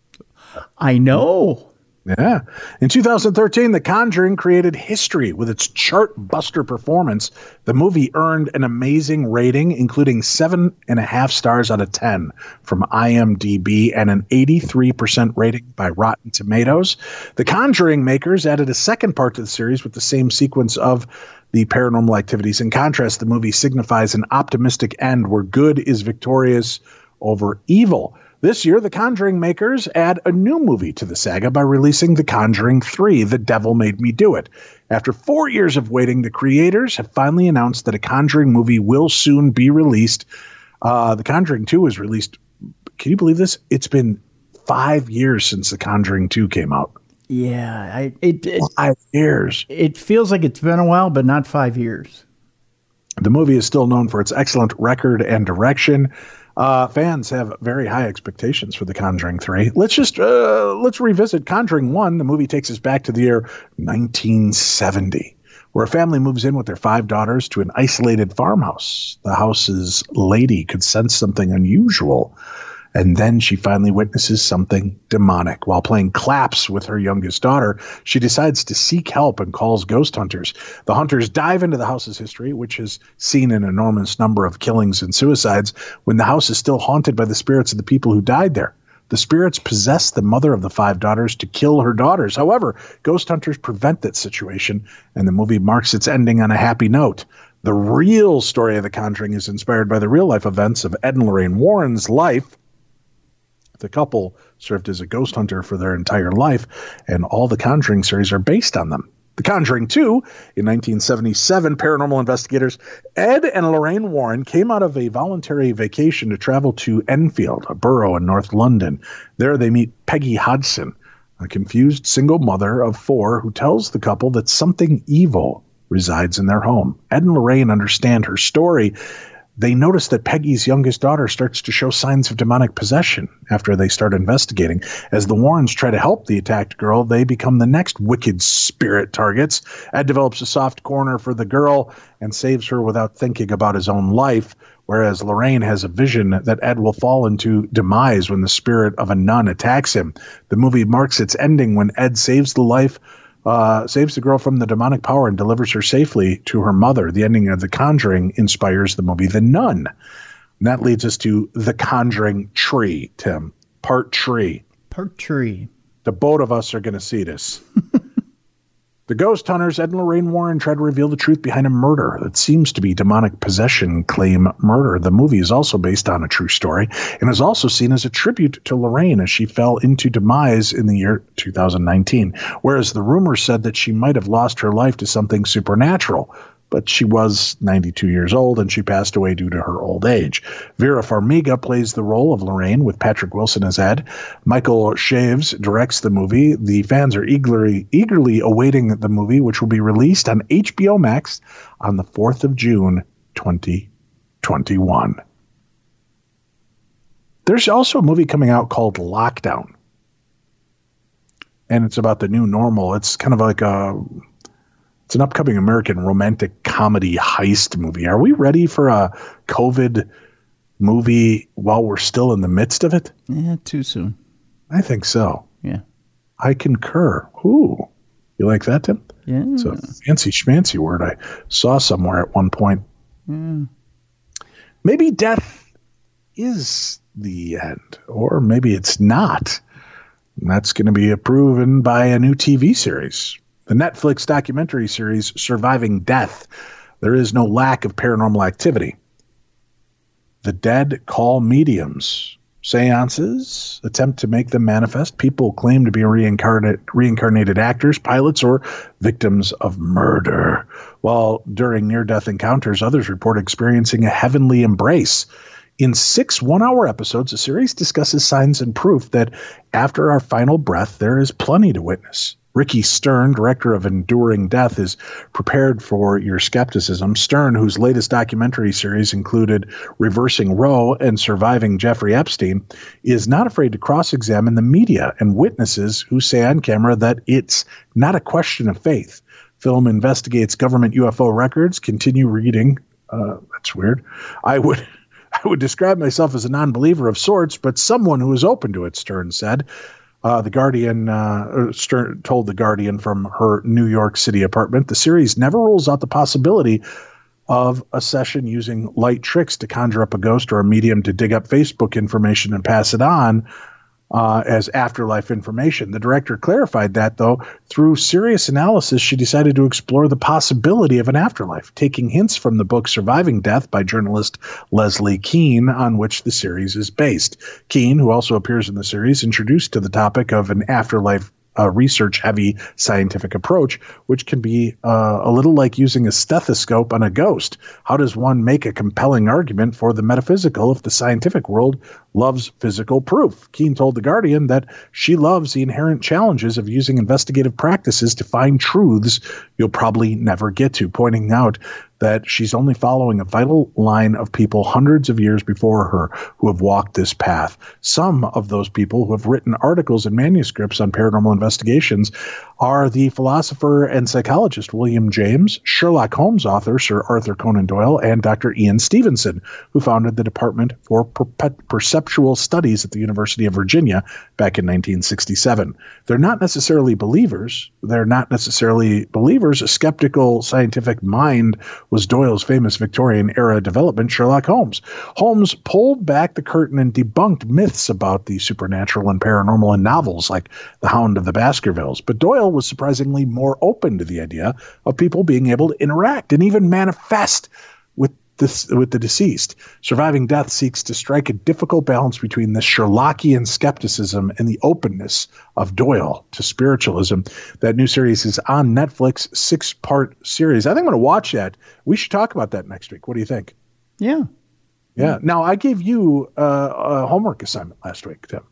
S3: I know.
S2: Yeah. In 2013, The Conjuring created history with its chart-buster performance. The movie earned an amazing rating, including 7.5 stars out of 10 from IMDb and an 83% rating by Rotten Tomatoes. The Conjuring makers added a second part to the series with the same sequence of the paranormal activities. In contrast, the movie signifies an optimistic end where good is victorious over evil. This year, the Conjuring makers add a new movie to the saga by releasing The Conjuring 3, The Devil Made Me Do It. After 4 years of waiting, the creators have finally announced that a Conjuring movie will soon be released. The Conjuring 2 was released. Can you believe this? It's been 5 years since The Conjuring 2 came out.
S3: Yeah.
S2: 5 years.
S3: It feels like it's been a while, but not 5 years.
S2: The movie is still known for its excellent record and direction. Fans have very high expectations for The Conjuring 3. Let's revisit Conjuring 1. The movie takes us back to the year 1970, where a family moves in with their 5 daughters to an isolated farmhouse. The house's lady could sense something unusual And then she finally witnesses something demonic. While playing claps with her youngest daughter, she decides to seek help and calls ghost hunters. The hunters dive into the house's history, which has seen an enormous number of killings and suicides, when the house is still haunted by the spirits of the people who died there. The spirits possess the mother of the 5 daughters to kill her daughters. However, ghost hunters prevent that situation, and the movie marks its ending on a happy note. The real story of The Conjuring is inspired by the real-life events of Ed and Lorraine Warren's life. The couple served as a ghost hunter for their entire life, and all the Conjuring series are based on them. The Conjuring 2, in 1977, paranormal investigators Ed and Lorraine Warren came out of a voluntary vacation to travel to Enfield, a borough in North London. There they meet Peggy Hodgson, a confused single mother of 4 who tells the couple that something evil resides in their home. Ed and Lorraine understand her story. They notice that Peggy's youngest daughter starts to show signs of demonic possession after they start investigating. As the Warrens try to help the attacked girl, they become the next wicked spirit targets. Ed develops a soft corner for the girl and saves her without thinking about his own life, whereas Lorraine has a vision that Ed will fall into demise when the spirit of a nun attacks him. The movie marks its ending when Ed saves the girl from the demonic power and delivers her safely to her mother. The ending of The Conjuring inspires the movie The Nun. And that leads us to The Conjuring Tree, Tim. Part tree. The both of us are going to see this. The ghost hunters, Ed and Lorraine Warren, try to reveal the truth behind a murder that seems to be demonic possession claim murder. The movie is also based on a true story and is also seen as a tribute to Lorraine as she fell into demise in the year 2019, whereas the rumors said that she might have lost her life to something supernatural. But she was 92 years old, and she passed away due to her old age. Vera Farmiga plays the role of Lorraine, with Patrick Wilson as Ed. Michael Shaves directs the movie. The fans are eagerly awaiting the movie, which will be released on HBO Max on the 4th of June, 2021. There's also a movie coming out called Lockdown, and it's about the new normal. It's kind of like it's an upcoming American romantic comedy heist movie. Are we ready for a COVID movie while we're still in the midst of it?
S3: Yeah, too soon.
S2: I think so.
S3: Yeah.
S2: I concur. Ooh. You like that, Tim?
S3: Yeah.
S2: It's a fancy schmancy word I saw somewhere at one point.
S3: Yeah.
S2: Maybe death is the end, or maybe it's not. And that's going to be proven by a new TV series. The Netflix documentary series Surviving Death. There is no lack of paranormal activity. The dead call mediums. Seances attempt to make them manifest. People claim to be reincarnated actors, pilots, or victims of murder. While during near-death encounters, others report experiencing a heavenly embrace. In 6 one-hour episodes, the series discusses signs and proof that after our final breath, there is plenty to witness. Ricky Stern, director of Enduring Death, is prepared for your skepticism. Stern, whose latest documentary series included Reversing Roe and Surviving Jeffrey Epstein, is not afraid to cross-examine the media and witnesses who say on camera that it's not a question of faith. Film investigates government UFO records. Continue reading. That's weird. I would describe myself as a non-believer of sorts, but someone who is open to it, Stern said. The Guardian Stern told The Guardian from her New York City apartment, the series never rules out the possibility of a session using light tricks to conjure up a ghost or a medium to dig up Facebook information and pass it on as afterlife information. The director clarified that, though, through serious analysis, she decided to explore the possibility of an afterlife, taking hints from the book Surviving Death by journalist Leslie Kean, on which the series is based. Kean, who also appears in the series, introduced to the topic of an afterlife research-heavy scientific approach, which can be a little like using a stethoscope on a ghost. How does one make a compelling argument for the metaphysical if the scientific world loves physical proof? Keane told The Guardian that she loves the inherent challenges of using investigative practices to find truths you'll probably never get to, pointing out that she's only following a vital line of people hundreds of years before her who have walked this path. Some of those people who have written articles and manuscripts on paranormal investigations are the philosopher and psychologist William James, Sherlock Holmes author Sir Arthur Conan Doyle, and Dr. Ian Stevenson, who founded the Department for Perception Conceptual Studies at the University of Virginia back in 1967. They're not necessarily believers. A skeptical scientific mind was Doyle's famous Victorian-era development, Sherlock Holmes. Holmes pulled back the curtain and debunked myths about the supernatural and paranormal in novels like The Hound of the Baskervilles. But Doyle was surprisingly more open to the idea of people being able to interact and even manifest with the deceased. Surviving Death seeks to strike a difficult balance between the Sherlockian skepticism and the openness of Doyle to spiritualism. That new series is on Netflix, 6-part series. I think I'm going to watch that. We should talk about that next week. What do you think?
S3: Yeah.
S2: Yeah. Now, I gave you a homework assignment last week, Tim.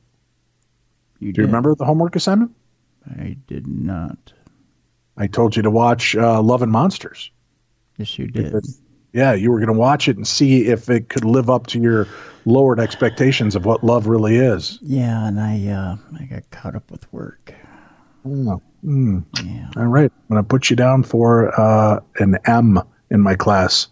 S2: Do you remember the homework assignment?
S3: I did not.
S2: I told you to watch Love and Monsters.
S3: Yes, you did.
S2: Yeah, you were going to watch it and see if it could live up to your lowered expectations of what love really is.
S3: Yeah, and I got caught up with work.
S2: Yeah.
S3: Yeah.
S2: All right. I'm going to put you down for an M in my class.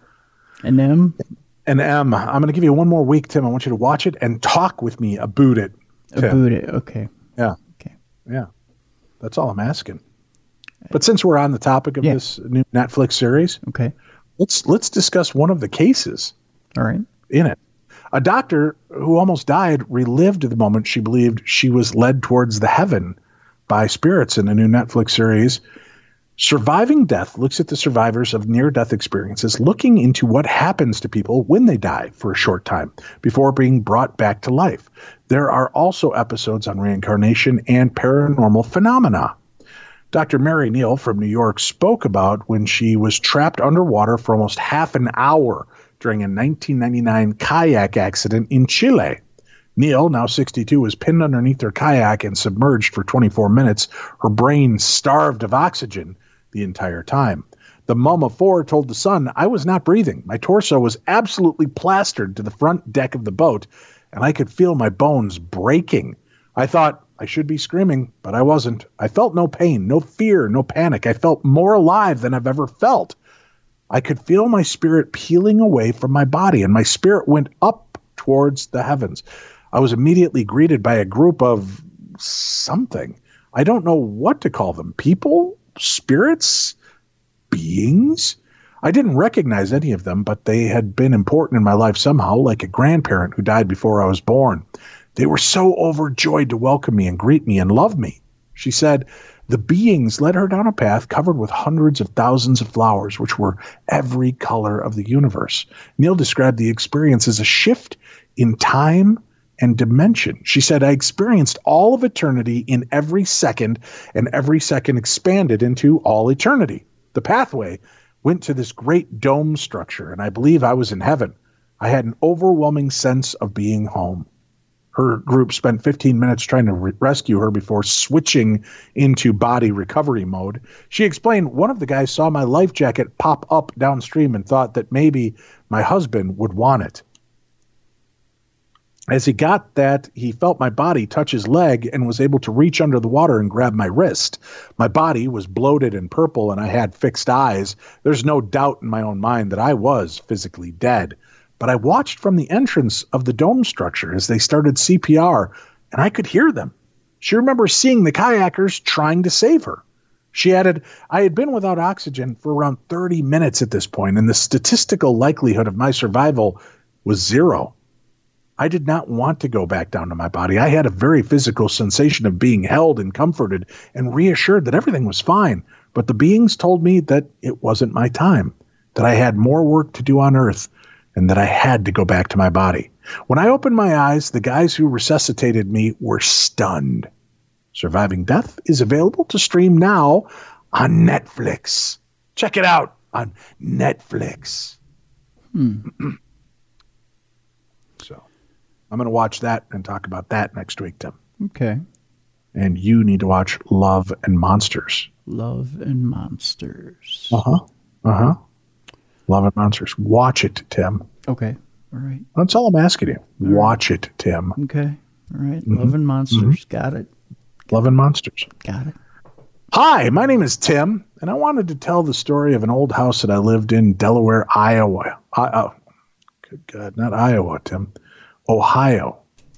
S3: An M?
S2: An M. I'm going to give you one more week, Tim. I want you to watch it and talk with me about it.
S3: About it. Okay.
S2: Yeah.
S3: Okay.
S2: Yeah. That's all I'm asking. But since we're on the topic of this new Netflix series,
S3: okay,
S2: let's discuss one of the cases.
S3: All right.
S2: In it. A doctor who almost died relived the moment she believed she was led towards the heaven by spirits in a new Netflix series. Surviving Death looks at the survivors of near-death experiences, looking into what happens to people when they die for a short time before being brought back to life. There are also episodes on reincarnation and paranormal phenomena. Dr. Mary Neal from New York spoke about when she was trapped underwater for almost half an hour during a 1999 kayak accident in Chile. Neal, now 62, was pinned underneath her kayak and submerged for 24 minutes, her brain starved of oxygen the entire time. The mom of four told The Sun, "I was not breathing. My torso was absolutely plastered to the front deck of the boat, and I could feel my bones breaking. I thought I should be screaming, but I wasn't. I felt no pain, no fear, no panic. I felt more alive than I've ever felt. I could feel my spirit peeling away from my body, and my spirit went up towards the heavens. I was immediately greeted by a group of something. I don't know what to call them. People? Spirits? Beings? I didn't recognize any of them, but they had been important in my life somehow, like a grandparent who died before I was born. They were so overjoyed to welcome me and greet me and love me." She said the beings led her down a path covered with hundreds of thousands of flowers, which were every color of the universe. Neal described the experience as a shift in time and dimension. She said, "I experienced all of eternity in every second, and every second expanded into all eternity. The pathway went to this great dome structure, and I believe I was in heaven. I had an overwhelming sense of being home." Her group spent 15 minutes trying to rescue her before switching into body recovery mode. She explained, "One of the guys saw my life jacket pop up downstream and thought that maybe my husband would want it. As he got that, he felt my body touch his leg and was able to reach under the water and grab my wrist. My body was bloated and purple, and I had fixed eyes. There's no doubt in my own mind that I was physically dead. But I watched from the entrance of the dome structure as they started CPR, and I could hear them. She remembers seeing the kayakers trying to save her." She added, "I had been without oxygen for around 30 minutes at this point, and the statistical likelihood of my survival was 0. I did not want to go back down to my body. I had a very physical sensation of being held and comforted and reassured that everything was fine. But the beings told me that it wasn't my time, that I had more work to do on Earth, and that I had to go back to my body. When I opened my eyes, the guys who resuscitated me were stunned." Surviving Death is available to stream now on Netflix. Check it out on Netflix. So I'm going to watch that and talk about that next week, Tim.
S3: Okay.
S2: And you need to watch Love and Monsters.
S3: Love and Monsters.
S2: Uh-huh. Love and Monsters. Watch it, Tim.
S3: Okay. All right.
S2: That's all I'm asking you.
S3: All
S2: Watch it, Tim.
S3: Okay. All right. Love and Monsters. Got it.
S2: Love and Monsters.
S3: Got it.
S2: Hi, my name is Tim, and I wanted to tell the story of an old house that I lived in, Delaware, Iowa. Good God, not Iowa, Tim. Ohio.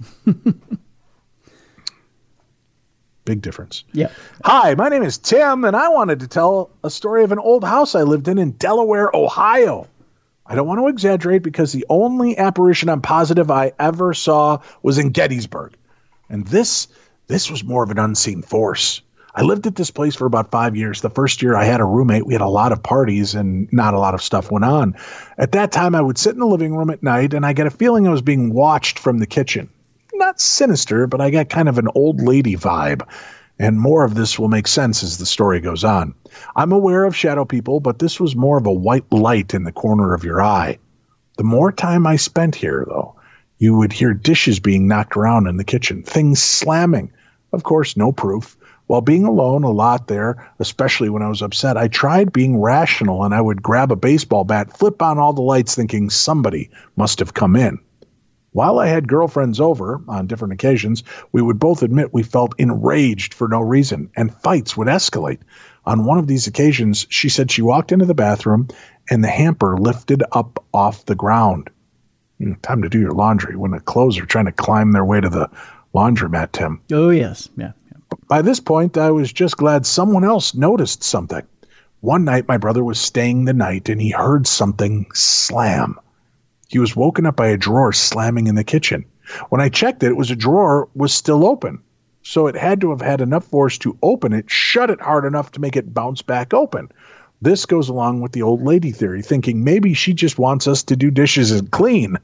S2: Big difference.
S3: Yeah.
S2: Hi, my name is Tim, and I wanted to tell a story of an old house I lived in Delaware, Ohio. I don't want to exaggerate because the only apparition I'm positive I ever saw was in Gettysburg. And this was more of an unseen force. I lived at this place for about 5 years. The first year I had a roommate. We had a lot of parties and not a lot of stuff went on. At that time, I would sit in the living room at night and I get a feeling I was being watched from the kitchen. Not sinister, but I got kind of an old lady vibe. And more of this will make sense as the story goes on. I'm aware of shadow people, but this was more of a white light in the corner of your eye. The more time I spent here, though, you would hear dishes being knocked around in the kitchen, things slamming. Of course, no proof. While being alone a lot there, especially when I was upset, I tried being rational and I would grab a baseball bat, flip on all the lights thinking somebody must have come in. While I had girlfriends over on different occasions, we would both admit we felt enraged for no reason, and fights would escalate. On one of these occasions, she said she walked into the bathroom and the hamper lifted up off the ground. Time to do your laundry when the clothes are trying to climb their way to the laundromat, Tim.
S3: Oh, yes. Yeah.
S2: By this point, I was just glad someone else noticed something. One night, my brother was staying the night and he heard something slam. He was woken up by a drawer slamming in the kitchen. When I checked it, it was a drawer was still open. So it had to have had enough force to open it, shut it hard enough to make it bounce back open. This goes along with the old lady theory, thinking maybe she just wants us to do dishes and clean.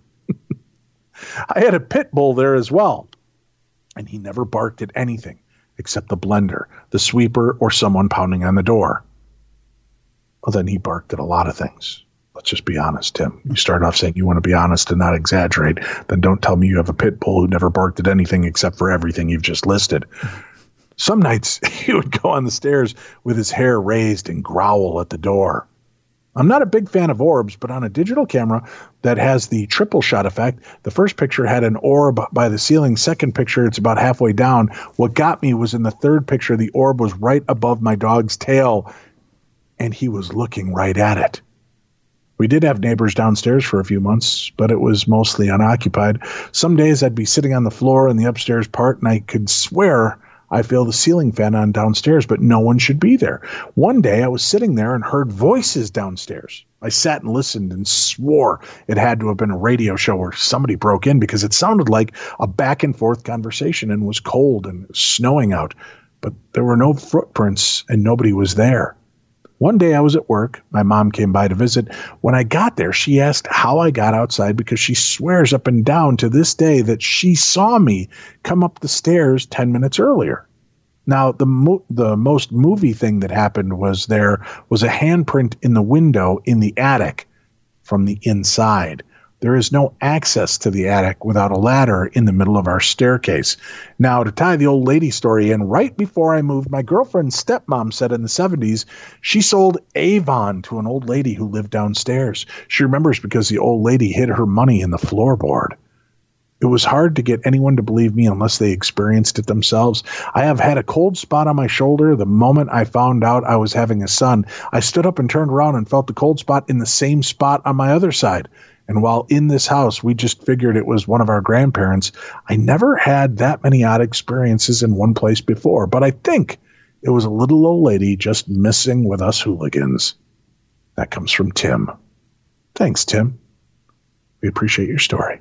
S2: I had a pit bull there as well, and he never barked at anything except the blender, the sweeper, or someone pounding on the door. Well, then he barked at a lot of things. Let's just be honest, Tim. You start off saying you want to be honest and not exaggerate. Then don't tell me you have a pit bull who never barked at anything except for everything you've just listed. Some nights he would go on the stairs with his hair raised and growl at the door. I'm not a big fan of orbs, but on a digital camera that has the triple shot effect, the first picture had an orb by the ceiling. Second picture, it's about halfway down. What got me was in the third picture, the orb was right above my dog's tail, and he was looking right at it. We did have neighbors downstairs for a few months, but it was mostly unoccupied. Some days I'd be sitting on the floor in the upstairs part, and I could swear I feel the ceiling fan on downstairs, but no one should be there. One day I was sitting there and heard voices downstairs. I sat and listened and swore it had to have been a radio show where somebody broke in because it sounded like a back and forth conversation and was cold and snowing out. But there were no footprints and nobody was there. One day I was at work. My mom came by to visit. When I got there, she asked how I got outside because she swears up and down to this day that she saw me come up the stairs 10 minutes earlier. Now, the most movie thing that happened was there was a handprint in the window in the attic from the inside. There is no access to the attic without a ladder in the middle of our staircase. Now, to tie the old lady story in, right before I moved, my girlfriend's stepmom said in the 70s she sold Avon to an old lady who lived downstairs. She remembers because the old lady hid her money in the floorboard. It was hard to get anyone to believe me unless they experienced it themselves. I have had a cold spot on my shoulder the moment I found out I was having a son. I stood up and turned around and felt the cold spot in the same spot on my other side. And while in this house, we just figured it was one of our grandparents, I never had that many odd experiences in one place before. But I think it was a little old lady just messing with us hooligans. That comes from Tim. Thanks, Tim. We appreciate your story.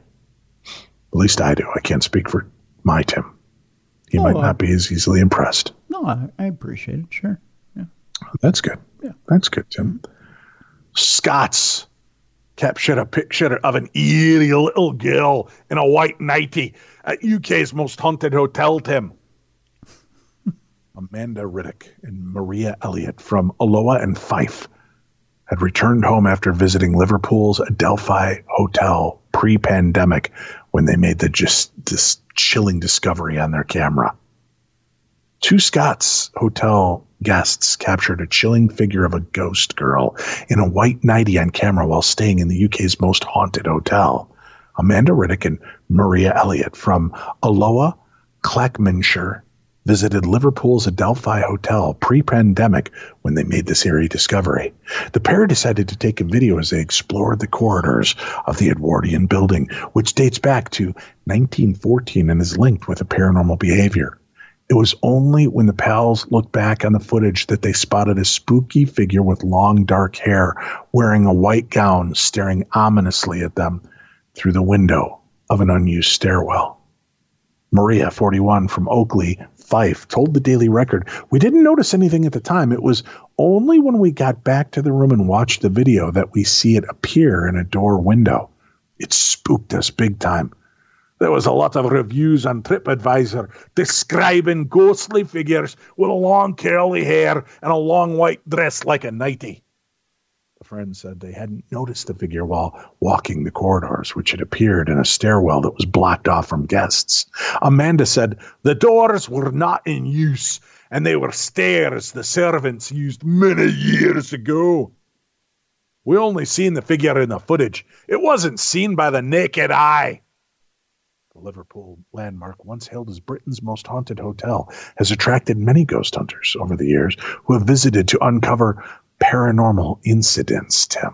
S2: At least I do. I can't speak for my Tim. He might not be as easily impressed.
S3: No, I appreciate it. Sure. Yeah.
S2: That's good.
S3: Yeah.
S2: That's good, Tim. Scots captured a picture of an eerie little girl in a white nightie at UK's most haunted hotel, Tim. Amanda Riddick and Maria Elliott from Alloa and Fife had returned home after visiting Liverpool's Adelphi Hotel pre-pandemic when they made this chilling discovery on their camera. Two Scots hotel guests captured a chilling figure of a ghost girl in a white nightie on camera while staying in the UK's most haunted hotel. Amanda Riddick and Maria Elliott from Alloa, Clackmanshire, visited Liverpool's Adelphi Hotel pre-pandemic when they made this eerie discovery. The pair decided to take a video as they explored the corridors of the Edwardian building, which dates back to 1914 and is linked with a paranormal behavior. It was only when the pals looked back on the footage that they spotted a spooky figure with long dark hair wearing a white gown staring ominously at them through the window of an unused stairwell. Maria, 41, from Oakley, Fife, told the Daily Record, "We didn't notice anything at the time. It was only when we got back to the room and watched the video that we see it appear in a door window. It spooked us big time. There was a lot of reviews on TripAdvisor describing ghostly figures with long curly hair and a long white dress like a nightie." The friends said they hadn't noticed the figure while walking the corridors, which had appeared in a stairwell that was blocked off from guests. Amanda said, "The doors were not in use, and they were stairs the servants used many years ago. We only seen the figure in the footage. It wasn't seen by the naked eye." The Liverpool landmark, once hailed as Britain's most haunted hotel, has attracted many ghost hunters over the years who have visited to uncover paranormal incidents, Tim.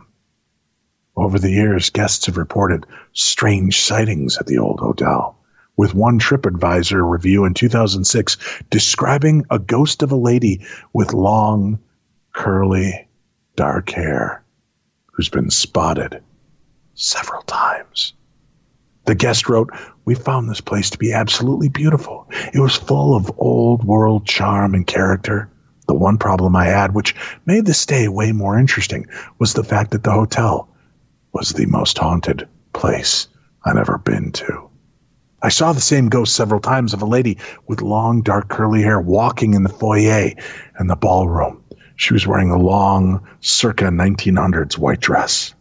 S2: Over the years, guests have reported strange sightings at the old hotel, with one TripAdvisor review in 2006 describing a ghost of a lady with long, curly, dark hair who's been spotted several times. The guest wrote, "We found this place to be absolutely beautiful. It was full of old world charm and character. The one problem I had, which made the stay way more interesting, was the fact that the hotel was the most haunted place I'd ever been to. I saw the same ghost several times of a lady with long, dark, curly hair walking in the foyer and the ballroom. She was wearing a long, circa 1900s white dress."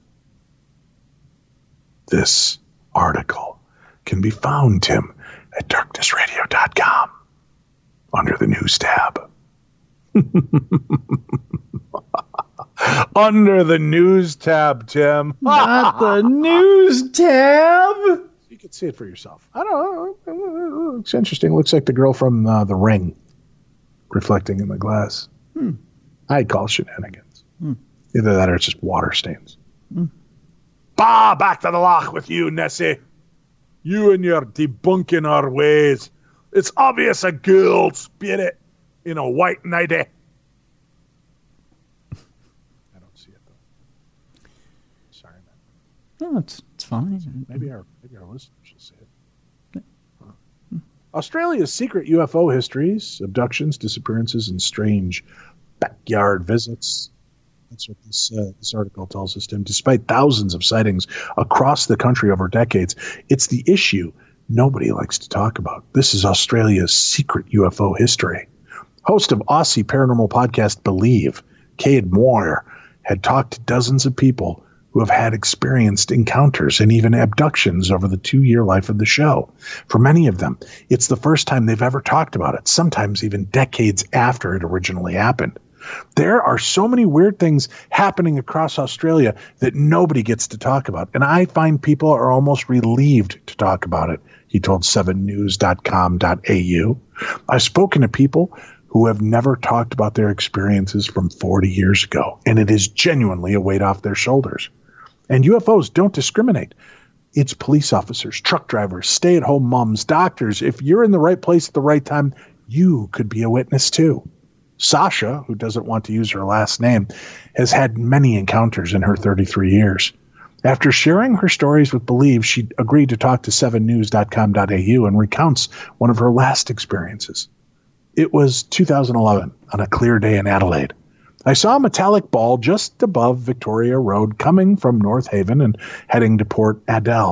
S2: This article can be found, Tim, at darknessradio.com under the news tab. Under the news tab, Tim.
S3: Not the news tab.
S2: You can see it for yourself. I don't know. It looks interesting. It looks like the girl from The Ring reflecting in the glass. I'd call shenanigans. Either that or it's just water stains. Bah, back to the loch with you, Nessie. You and your debunking our ways. It's obvious a girl spirit in a white nightie. I don't see it, though. Sorry, man.
S3: No, it's fine.
S2: Maybe our listeners should see it. Australia's secret UFO histories, abductions, disappearances, and strange backyard visits. That's what this article tells us, Tim. Despite thousands of sightings across the country over decades, it's the issue nobody likes to talk about. This is Australia's secret UFO history. Host of Aussie paranormal podcast Believe, Cade Moore, had talked to dozens of people who have had experienced encounters and even abductions over the 2-year life of the show. For many of them, it's the first time they've ever talked about it, sometimes even decades after it originally happened. There are so many weird things happening across Australia that nobody gets to talk about, and I find people are almost relieved to talk about it, he told 7news.com.au. I've spoken to people who have never talked about their experiences from 40 years ago, and it is genuinely a weight off their shoulders. And UFOs don't discriminate. It's police officers, truck drivers, stay-at-home moms, doctors. If you're in the right place at the right time, you could be a witness too. Sasha, who doesn't want to use her last name, has had many encounters in her 33 years. After sharing her stories with Believe, she agreed to talk to 7news.com.au and recounts one of her last experiences. It was 2011 on a clear day in Adelaide. I saw a metallic ball just above Victoria Road coming from North Haven and heading to Port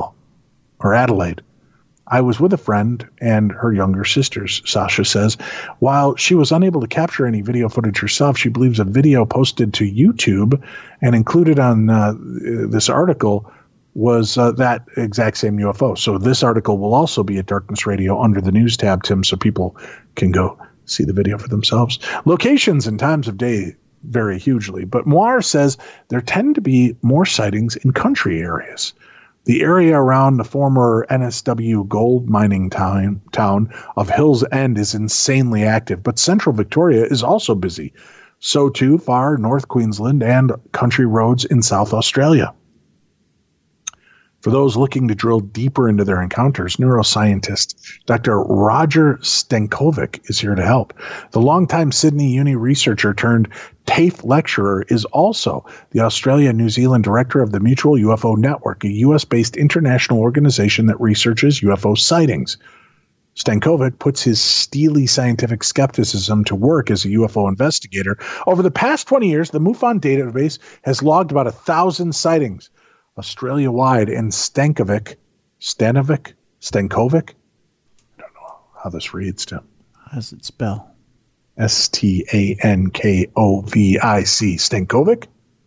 S2: Adelaide. I was with a friend and her younger sisters, Sasha says. While she was unable to capture any video footage herself, she believes a video posted to YouTube and included on this article was that exact same UFO. So this article will also be at Darkness Radio under the news tab, Tim, so people can go see the video for themselves. Locations and times of day vary hugely, but Moir says there tend to be more sightings in country areas. The area around the former NSW gold mining town of Hills End is insanely active, but central Victoria is also busy. So too far North Queensland and country roads in South Australia. For those looking to drill deeper into their encounters, neuroscientist Dr. Roger Stankovic is here to help. The longtime Sydney Uni researcher turned TAFE lecturer is also the Australia-New Zealand director of the Mutual UFO Network, a U.S.-based international organization that researches UFO sightings. Stankovic puts his steely scientific skepticism to work as a UFO investigator. Over the past 20 years, the MUFON database has logged about 1,000 sightings Australia-wide, and Stankovic, I don't know how this reads, Tim.
S3: How does it spell?
S2: Stankovic. Stankovic?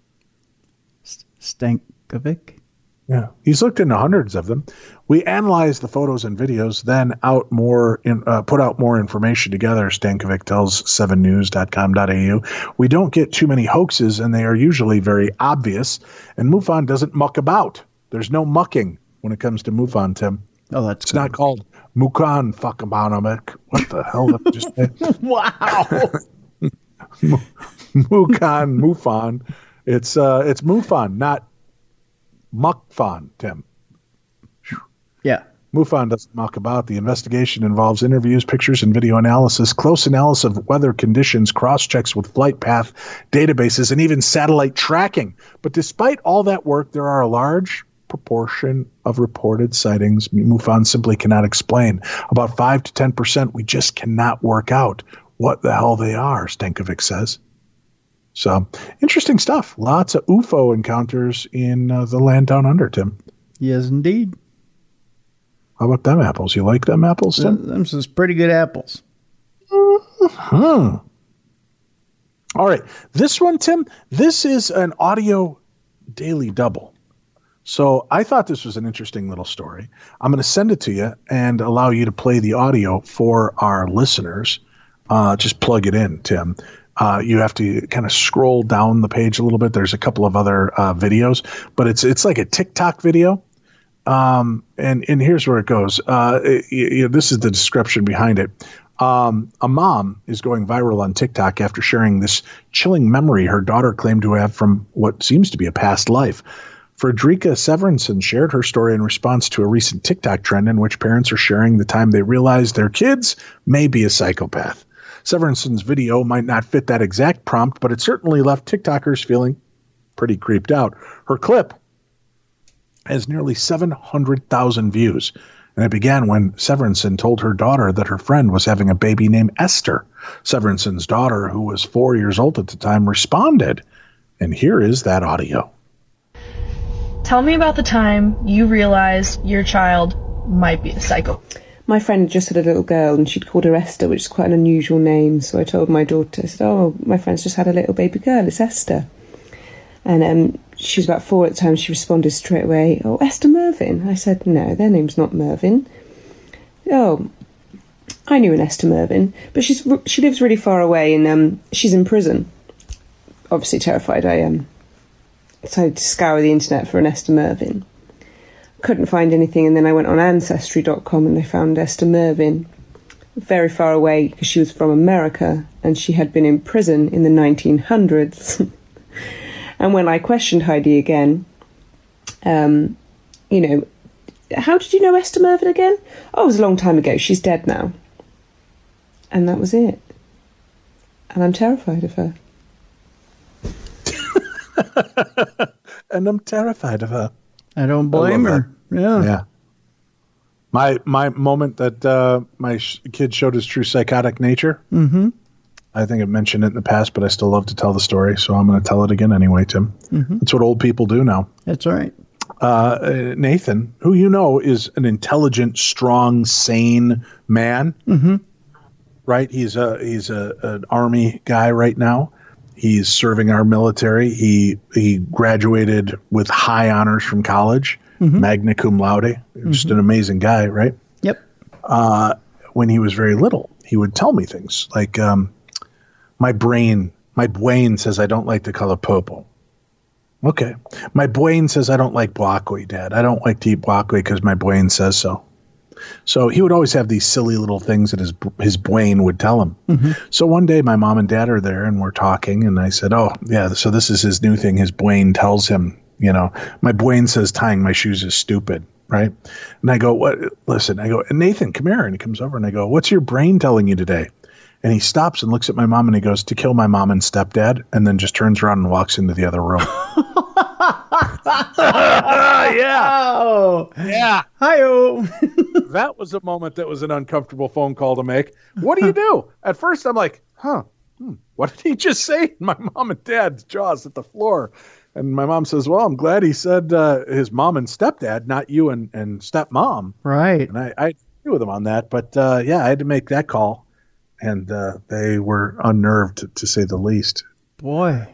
S3: Stankovic?
S2: Yeah. He's looked into hundreds of them. We analyzed the photos and videos, then put out more information together, Stankovic tells 7news.com.au. We don't get too many hoaxes, and they are usually very obvious, and MUFON doesn't muck about. There's no mucking when it comes to MUFON, Tim.
S3: Oh, that's
S2: It's not called MUFON fuckabonomic. What the hell did I just say?
S3: Wow.
S2: MUFON. It's MUFON, not MUFON, Tim.
S3: Yeah.
S2: MUFON doesn't muck about. The investigation involves interviews, pictures, and video analysis, close analysis of weather conditions, cross-checks with flight path databases, and even satellite tracking. But despite all that work, there are a large proportion of reported sightings MUFON simply cannot explain. About 5 to 10%, we just cannot work out what the hell they are, Stankovic says. So, interesting stuff. Lots of UFO encounters in the land down under, Tim.
S3: Yes, indeed.
S2: How about them apples? You like them apples, Tim?
S3: Them is pretty good apples.
S2: All right. This one, Tim, this is an audio daily double. So I thought this was an interesting little story. I'm going to send it to you and allow you to play the audio for our listeners. Just plug it in, Tim. You have to kind of scroll down the page a little bit. There's a couple of other videos, but it's like a TikTok video. And here's where it goes. This is the description behind it. A mom is going viral on TikTok after sharing this chilling memory her daughter claimed to have from what seems to be a past life. Fredrika Severinson shared her story in response to a recent TikTok trend in which parents are sharing the time they realize their kids may be a psychopath. Severinson's video might not fit that exact prompt, but it certainly left TikTokers feeling pretty creeped out. Her clip has nearly 700,000 views, and it began when Severinson told her daughter that her friend was having a baby named Esther. Severinson's daughter, who was 4 years old at the time, responded, and here is that audio.
S4: Tell me about the time you realized your child might be a psycho.
S5: My friend just had a little girl and she'd called her Esther, which is quite an unusual name. So I told my daughter, I said, oh, my friend's just had a little baby girl, it's Esther. And she was about 4 at the time. She responded straight away, oh, Esther Mervyn. I said, no, their name's not Mervyn. Oh, I knew an Esther Mervyn, but she lives really far away and she's in prison. Obviously terrified, I decided to scour the internet for an Esther Mervyn. Couldn't find anything, and then I went on Ancestry.com and I found Esther Mervyn very far away because she was from America and she had been in prison in the 1900s. And when I questioned Heidi again, how did you know Esther Mervyn again? Oh, it was a long time ago. She's dead now. And that was it. And I'm terrified of her.
S2: And I'm terrified of her.
S3: I don't blame her. Yeah.
S2: My moment that my kid showed his true psychotic nature.
S3: Mm-hmm.
S2: I think I've mentioned it in the past, but I still love to tell the story, so I'm going to tell it again anyway, Tim. Mm-hmm. That's what old people do now.
S3: That's all right.
S2: Nathan, who you know is an intelligent, strong, sane man,
S3: mm-hmm.
S2: right? He's an Army guy right now. He's serving our military. He graduated with high honors from college, mm-hmm. magna cum laude. Just an amazing guy, right?
S3: Yep.
S2: When he was very little, he would tell me things like, my brain says I don't like the color purple. Okay. My brain says I don't like broccoli, Dad. I don't like to eat broccoli because my brain says so. So he would always have these silly little things that his brain would tell him. Mm-hmm. So one day my mom and dad are there and we're talking and I said, oh, yeah, so this is his new thing. His brain tells him, my brain says tying my shoes is stupid, right? And I go, what? Listen, I go, Nathan, come here. And he comes over and I go, what's your brain telling you today? And he stops and looks at my mom and he goes, to kill my mom and stepdad, and then just turns around and walks into the other room. Yeah.
S3: Oh.
S2: Yeah.
S3: Hi-oh.
S2: That was a moment that was an uncomfortable phone call to make. What do you do? At first, I'm like, what did he just say? My mom and dad's jaws at the floor. And my mom says, well, I'm glad he said his mom and stepdad, not you and stepmom.
S3: Right.
S2: And I agree with him on that. But, I had to make that call. And they were unnerved, to say the least.
S3: Boy.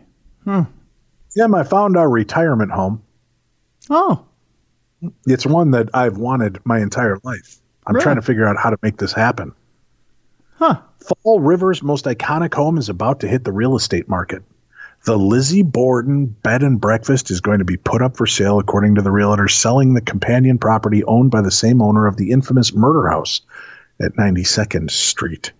S2: Yeah, I found our retirement home.
S3: Oh.
S2: It's one that I've wanted my entire life. I'm
S3: Really?
S2: trying to figure out how to make this happen.
S3: Huh.
S2: Fall River's most iconic home is about to hit the real estate market. The Lizzie Borden Bed and Breakfast is going to be put up for sale, according to the realtor selling the companion property owned by the same owner of the infamous murder house at 92nd Street.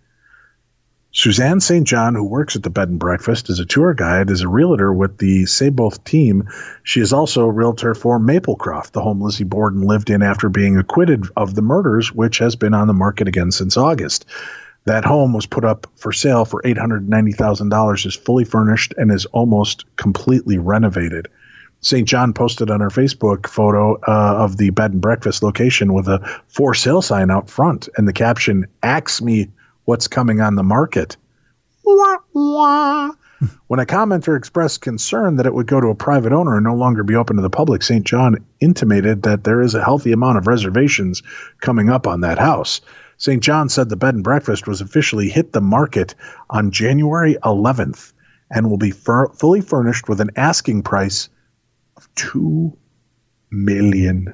S2: Suzanne St. John, who works at the Bed and Breakfast as a tour guide, is a realtor with the Sayboth team. She is also a realtor for Maplecroft, the home Lizzie Borden lived in after being acquitted of the murders, which has been on the market again since August. That home was put up for sale for $890,000, is fully furnished, and is almost completely renovated. St. John posted on her Facebook photo of the Bed and Breakfast location with a for sale sign out front, and the caption, "Ask me what's coming on the market." Wah, wah. When a commenter expressed concern that it would go to a private owner and no longer be open to the public, St. John intimated that there is a healthy amount of reservations coming up on that house. St. John said the Bed and Breakfast was officially hit the market on January 11th and will be fully furnished with an asking price of $2 million.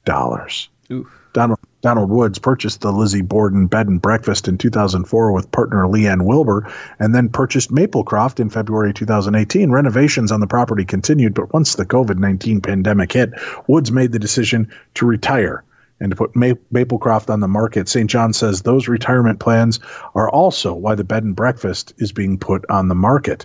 S3: Oof.
S2: Donald Woods purchased the Lizzie Borden Bed and Breakfast in 2004 with partner Leanne Wilbur, and then purchased Maplecroft in February 2018. Renovations on the property continued, but once the COVID-19 pandemic hit, Woods made the decision to retire and to put Maplecroft on the market. St. John says those retirement plans are also why the Bed and Breakfast is being put on the market.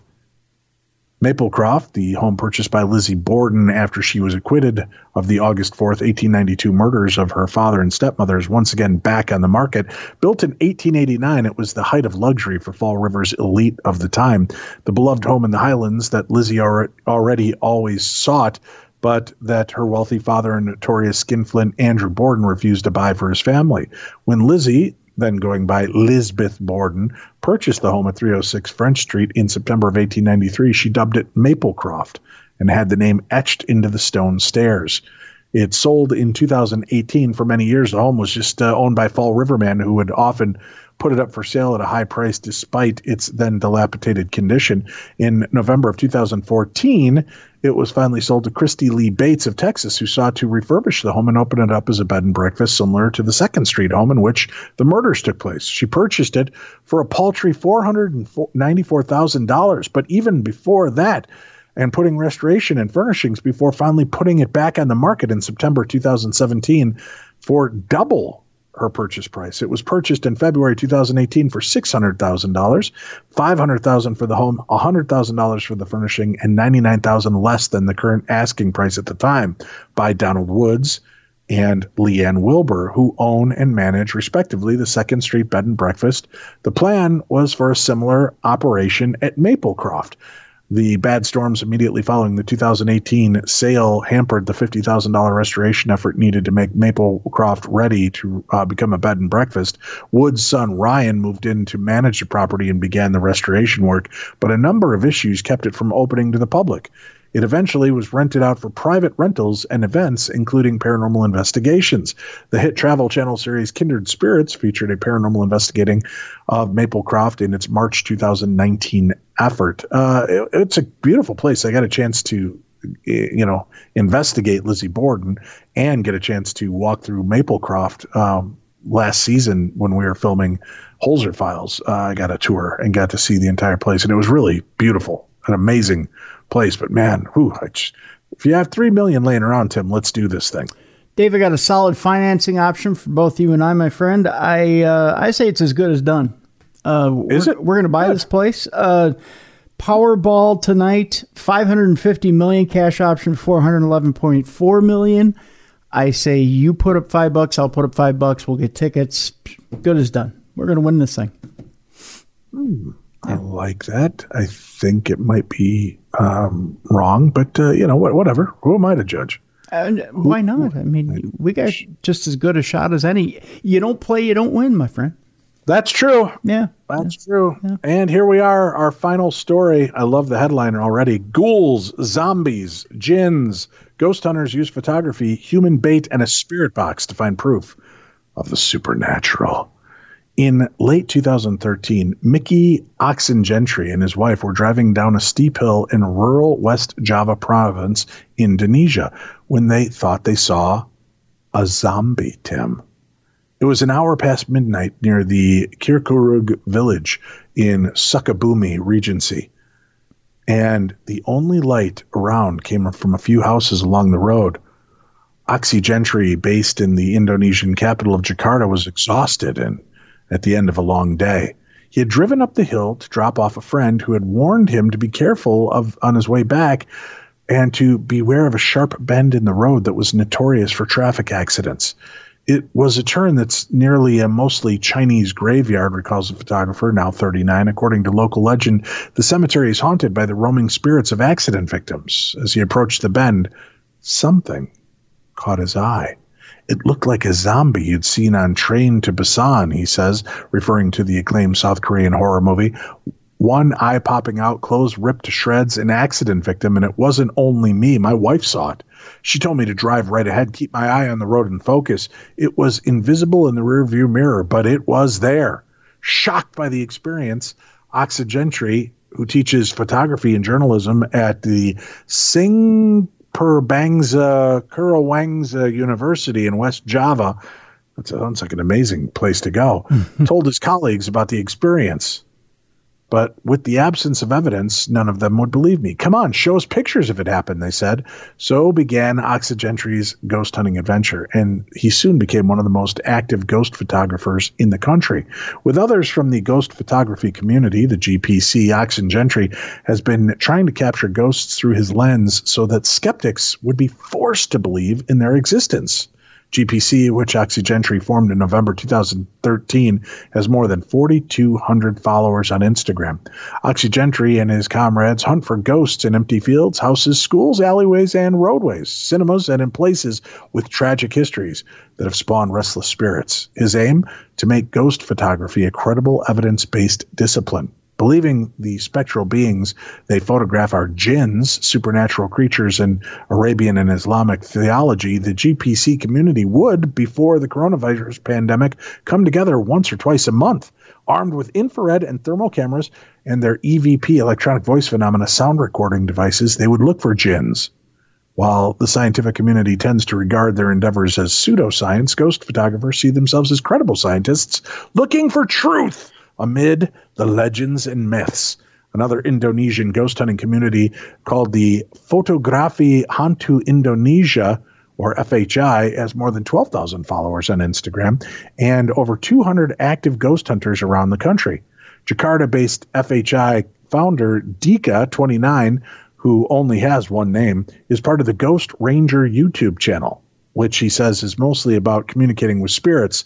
S2: Maplecroft, the home purchased by Lizzie Borden after she was acquitted of the August 4th, 1892 murders of her father and stepmother, is once again back on the market. Built in 1889, it was the height of luxury for Fall River's elite of the time. The beloved home in the Highlands that Lizzie already always sought, but that her wealthy father and notorious skinflint Andrew Borden refused to buy for his family. When Lizzie, then going by Lisbeth Borden, purchased the home at 306 French Street in September of 1893, she dubbed it Maplecroft and had the name etched into the stone stairs. It sold in 2018. For many years, the home was just owned by Fall Riverman, who would often put it up for sale at a high price despite its then dilapidated condition. In November of 2014, it was finally sold to Christy Lee Bates of Texas, who sought to refurbish the home and open it up as a bed and breakfast similar to the 2nd Street home in which the murders took place. She purchased it for a paltry $494,000, but even before that, and putting restoration and furnishings before finally putting it back on the market in September 2017 for double her purchase price. It was purchased in February 2018 for $600,000, $500,000 for the home, $100,000 for the furnishing, and $99,000 less than the current asking price at the time by Donald Woods and Leanne Wilbur, who own and manage, respectively, the 2nd Street Bed and Breakfast. The plan was for a similar operation at Maplecroft. The bad storms immediately following the 2018 sale hampered the $50,000 restoration effort needed to make Maplecroft ready to become a bed and breakfast. Wood's son Ryan moved in to manage the property and began the restoration work, but a number of issues kept it from opening to the public. It eventually was rented out for private rentals and events, including paranormal investigations. The hit Travel Channel series Kindred Spirits featured a paranormal investigating of Maplecroft in its March 2019 effort. It's a beautiful place. I got a chance to, investigate Lizzie Borden and get a chance to walk through Maplecroft last season when we were filming Holzer Files. I got a tour and got to see the entire place, and it was really beautiful. an amazing place. But man, if you have $3 million laying around, Tim, let's do this thing.
S3: Dave, I got a solid financing option for both you and I, my friend. I say it's as good as done.
S2: Is it?
S3: We're going to buy this place. Powerball tonight, $550 million, cash option $411.4 million. I say you put up $5, I'll put up $5. We'll get tickets. Good as done. We're going to win this thing.
S2: I like that. I think it might be wrong, but whatever. Who am I to judge?
S3: Why not? I mean, we got just as good a shot as any. You don't play, you don't win, my friend.
S2: That's true.
S3: Yeah.
S2: That's true. Yeah. And here we are, our final story. I love the headliner already. Ghouls, zombies, jinns. Ghost hunters use photography, human bait, and a spirit box to find proof of the supernatural. In late 2013, Mickey Oxengentry and his wife were driving down a steep hill in rural West Java province, Indonesia, when they thought they saw a zombie, Tim. It was an hour past midnight near the Kirkurug village in Sukabumi Regency, and the only light around came from a few houses along the road. Oxengentry, based in the Indonesian capital of Jakarta, was exhausted and at the end of a long day. He had driven up the hill to drop off a friend who had warned him to be careful on his way back and to beware of a sharp bend in the road that was notorious for traffic accidents. It was a turn that's nearly a mostly Chinese graveyard, recalls the photographer, now 39. According to local legend, the cemetery is haunted by the roaming spirits of accident victims. As he approached the bend, something caught his eye. It looked like a zombie you'd seen on Train to Busan, he says, referring to the acclaimed South Korean horror movie. One eye popping out, clothes ripped to shreds, an accident victim, and it wasn't only me. My wife saw it. She told me to drive right ahead, keep my eye on the road and focus. It was invisible in the rearview mirror, but it was there. Shocked by the experience, Oxengentry, who teaches photography and journalism at the Singapura Kurawangsa University in West Java, that sounds like an amazing place to go, told his colleagues about the experience. But with the absence of evidence, none of them would believe me. Come on, show us pictures if it happened, they said. So began Oxengentry's ghost hunting adventure, and he soon became one of the most active ghost photographers in the country. With others from the ghost photography community, the GPC, Oxengentry has been trying to capture ghosts through his lens so that skeptics would be forced to believe in their existence. GPC, which Oxengentry formed in November 2013, has more than 4,200 followers on Instagram. Oxengentry and his comrades hunt for ghosts in empty fields, houses, schools, alleyways, and roadways, cinemas, and in places with tragic histories that have spawned restless spirits. His aim? To make ghost photography a credible, evidence-based discipline. Believing the spectral beings they photograph are jinns, supernatural creatures in Arabian and Islamic theology, the GPC community would, before the coronavirus pandemic, come together once or twice a month, armed with infrared and thermal cameras and their EVP, electronic voice phenomena, sound recording devices. They would look for jinns. While the scientific community tends to regard their endeavors as pseudoscience, ghost photographers see themselves as credible scientists looking for truth amid the legends and myths. Another Indonesian ghost hunting community called the Fotografi Hantu Indonesia, or FHI, has more than 12,000 followers on Instagram and over 200 active ghost hunters around the country. Jakarta-based FHI founder Dika, 29, who only has one name, is part of the Ghost Ranger YouTube channel, which he says is mostly about communicating with spirits.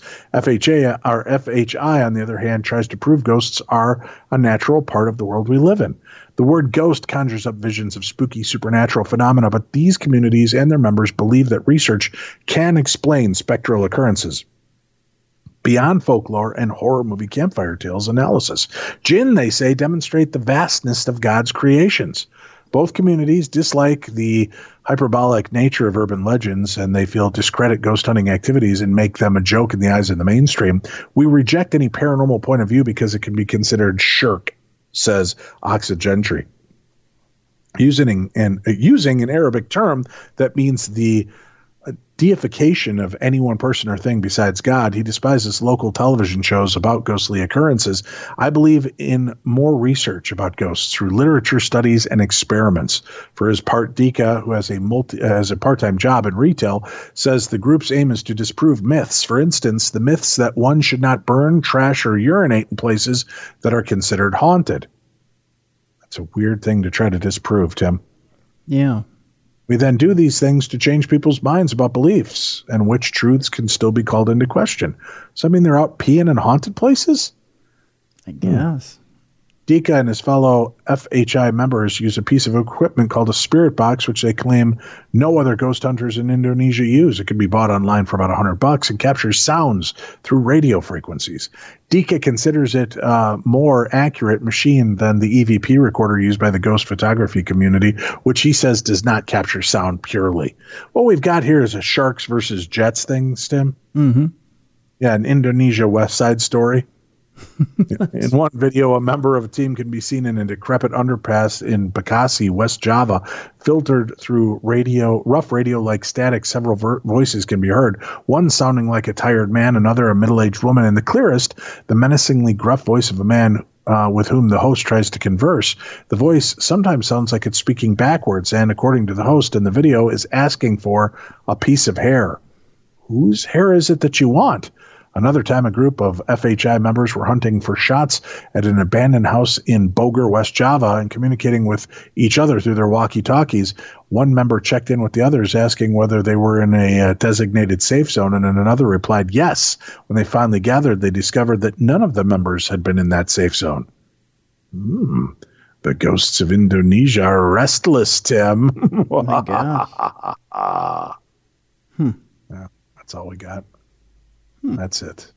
S2: FHI, on the other hand, tries to prove ghosts are a natural part of the world we live in. The word ghost conjures up visions of spooky supernatural phenomena, but these communities and their members believe that research can explain spectral occurrences beyond folklore and horror movie campfire tales analysis. Jinn, they say, demonstrate the vastness of God's creations. Both communities dislike the hyperbolic nature of urban legends, and they feel discredit ghost hunting activities and make them a joke in the eyes of the mainstream. We reject any paranormal point of view because it can be considered shirk, says Oxengentry. Using an Arabic term that means the deification of any one person or thing besides God. He despises local television shows about ghostly occurrences. I believe in more research about ghosts through literature studies and experiments. For his part, Dika, who has a part-time job in retail, says the group's aim is to disprove myths. For instance, the myths that one should not burn, trash, or urinate in places that are considered haunted. That's a weird thing to try to disprove, Tim.
S3: Yeah.
S2: We then do these things to change people's minds about beliefs and which truths can still be called into question. So, I mean, they're out peeing in haunted places?
S3: I guess.
S2: Dika and his fellow FHI members use a piece of equipment called a spirit box, which they claim no other ghost hunters in Indonesia use. It can be bought online for about $100 and captures sounds through radio frequencies. Dika considers it a more accurate machine than the EVP recorder used by the ghost photography community, which he says does not capture sound purely. What we've got here is a Sharks versus Jets thing, Tim.
S3: Mm-hmm.
S2: Yeah, an Indonesia West Side story. In one video, a member of a team can be seen in a decrepit underpass in Bekasi, West Java. Filtered through rough radio-like static, several voices can be heard, one sounding like a tired man, another a middle-aged woman, and the clearest, the menacingly gruff voice of a man with whom the host tries to converse. The voice sometimes sounds like it's speaking backwards and, according to the host in the video, is asking for a piece of hair. Whose hair is it that you want? Another time, a group of FHI members were hunting for shots at an abandoned house in Bogor, West Java, and communicating with each other through their walkie-talkies. One member checked in with the others, asking whether they were in a designated safe zone, and then another replied yes. When they finally gathered, they discovered that none of the members had been in that safe zone. The ghosts of Indonesia are restless, Tim.
S3: Oh my God.
S2: Yeah, that's all we got. That's it.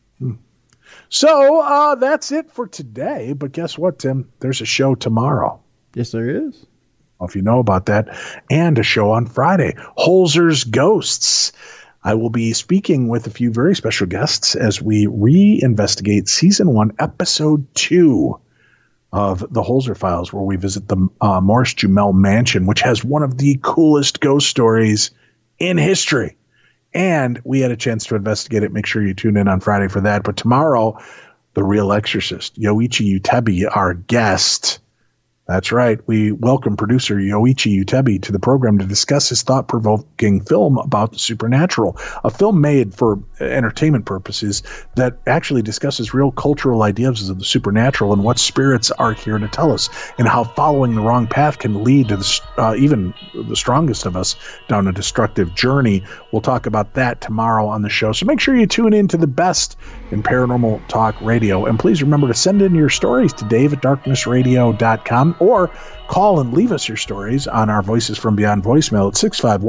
S2: So that's it for today. But guess what, Tim? There's a show tomorrow.
S3: Yes, there is.
S2: Well, if you know about that. And a show on Friday, Holzer's Ghosts. I will be speaking with a few very special guests as we reinvestigate Season 1, Episode 2 of the Holzer Files, where we visit the Morris Jumel Mansion, which has one of the coolest ghost stories in history. And we had a chance to investigate it. Make sure you tune in on Friday for that. But tomorrow, the real exorcist, Yoichi Utebi, our guest. That's right. We welcome producer Yoichi Utebi to the program to discuss his thought-provoking film about the supernatural, a film made for entertainment purposes that actually discusses real cultural ideas of the supernatural and what spirits are here to tell us, and how following the wrong path can lead to even the strongest of us down a destructive journey. We'll talk about that tomorrow on the show. So make sure you tune in to the best in paranormal talk radio. And please remember to send in your stories to dave@darknessradio.com or call and leave us your stories on our Voices from Beyond voicemail at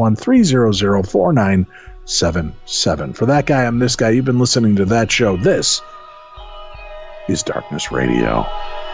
S2: 651-300-4977. For that guy, I'm this guy. You've been listening to that show. This is Darkness Radio.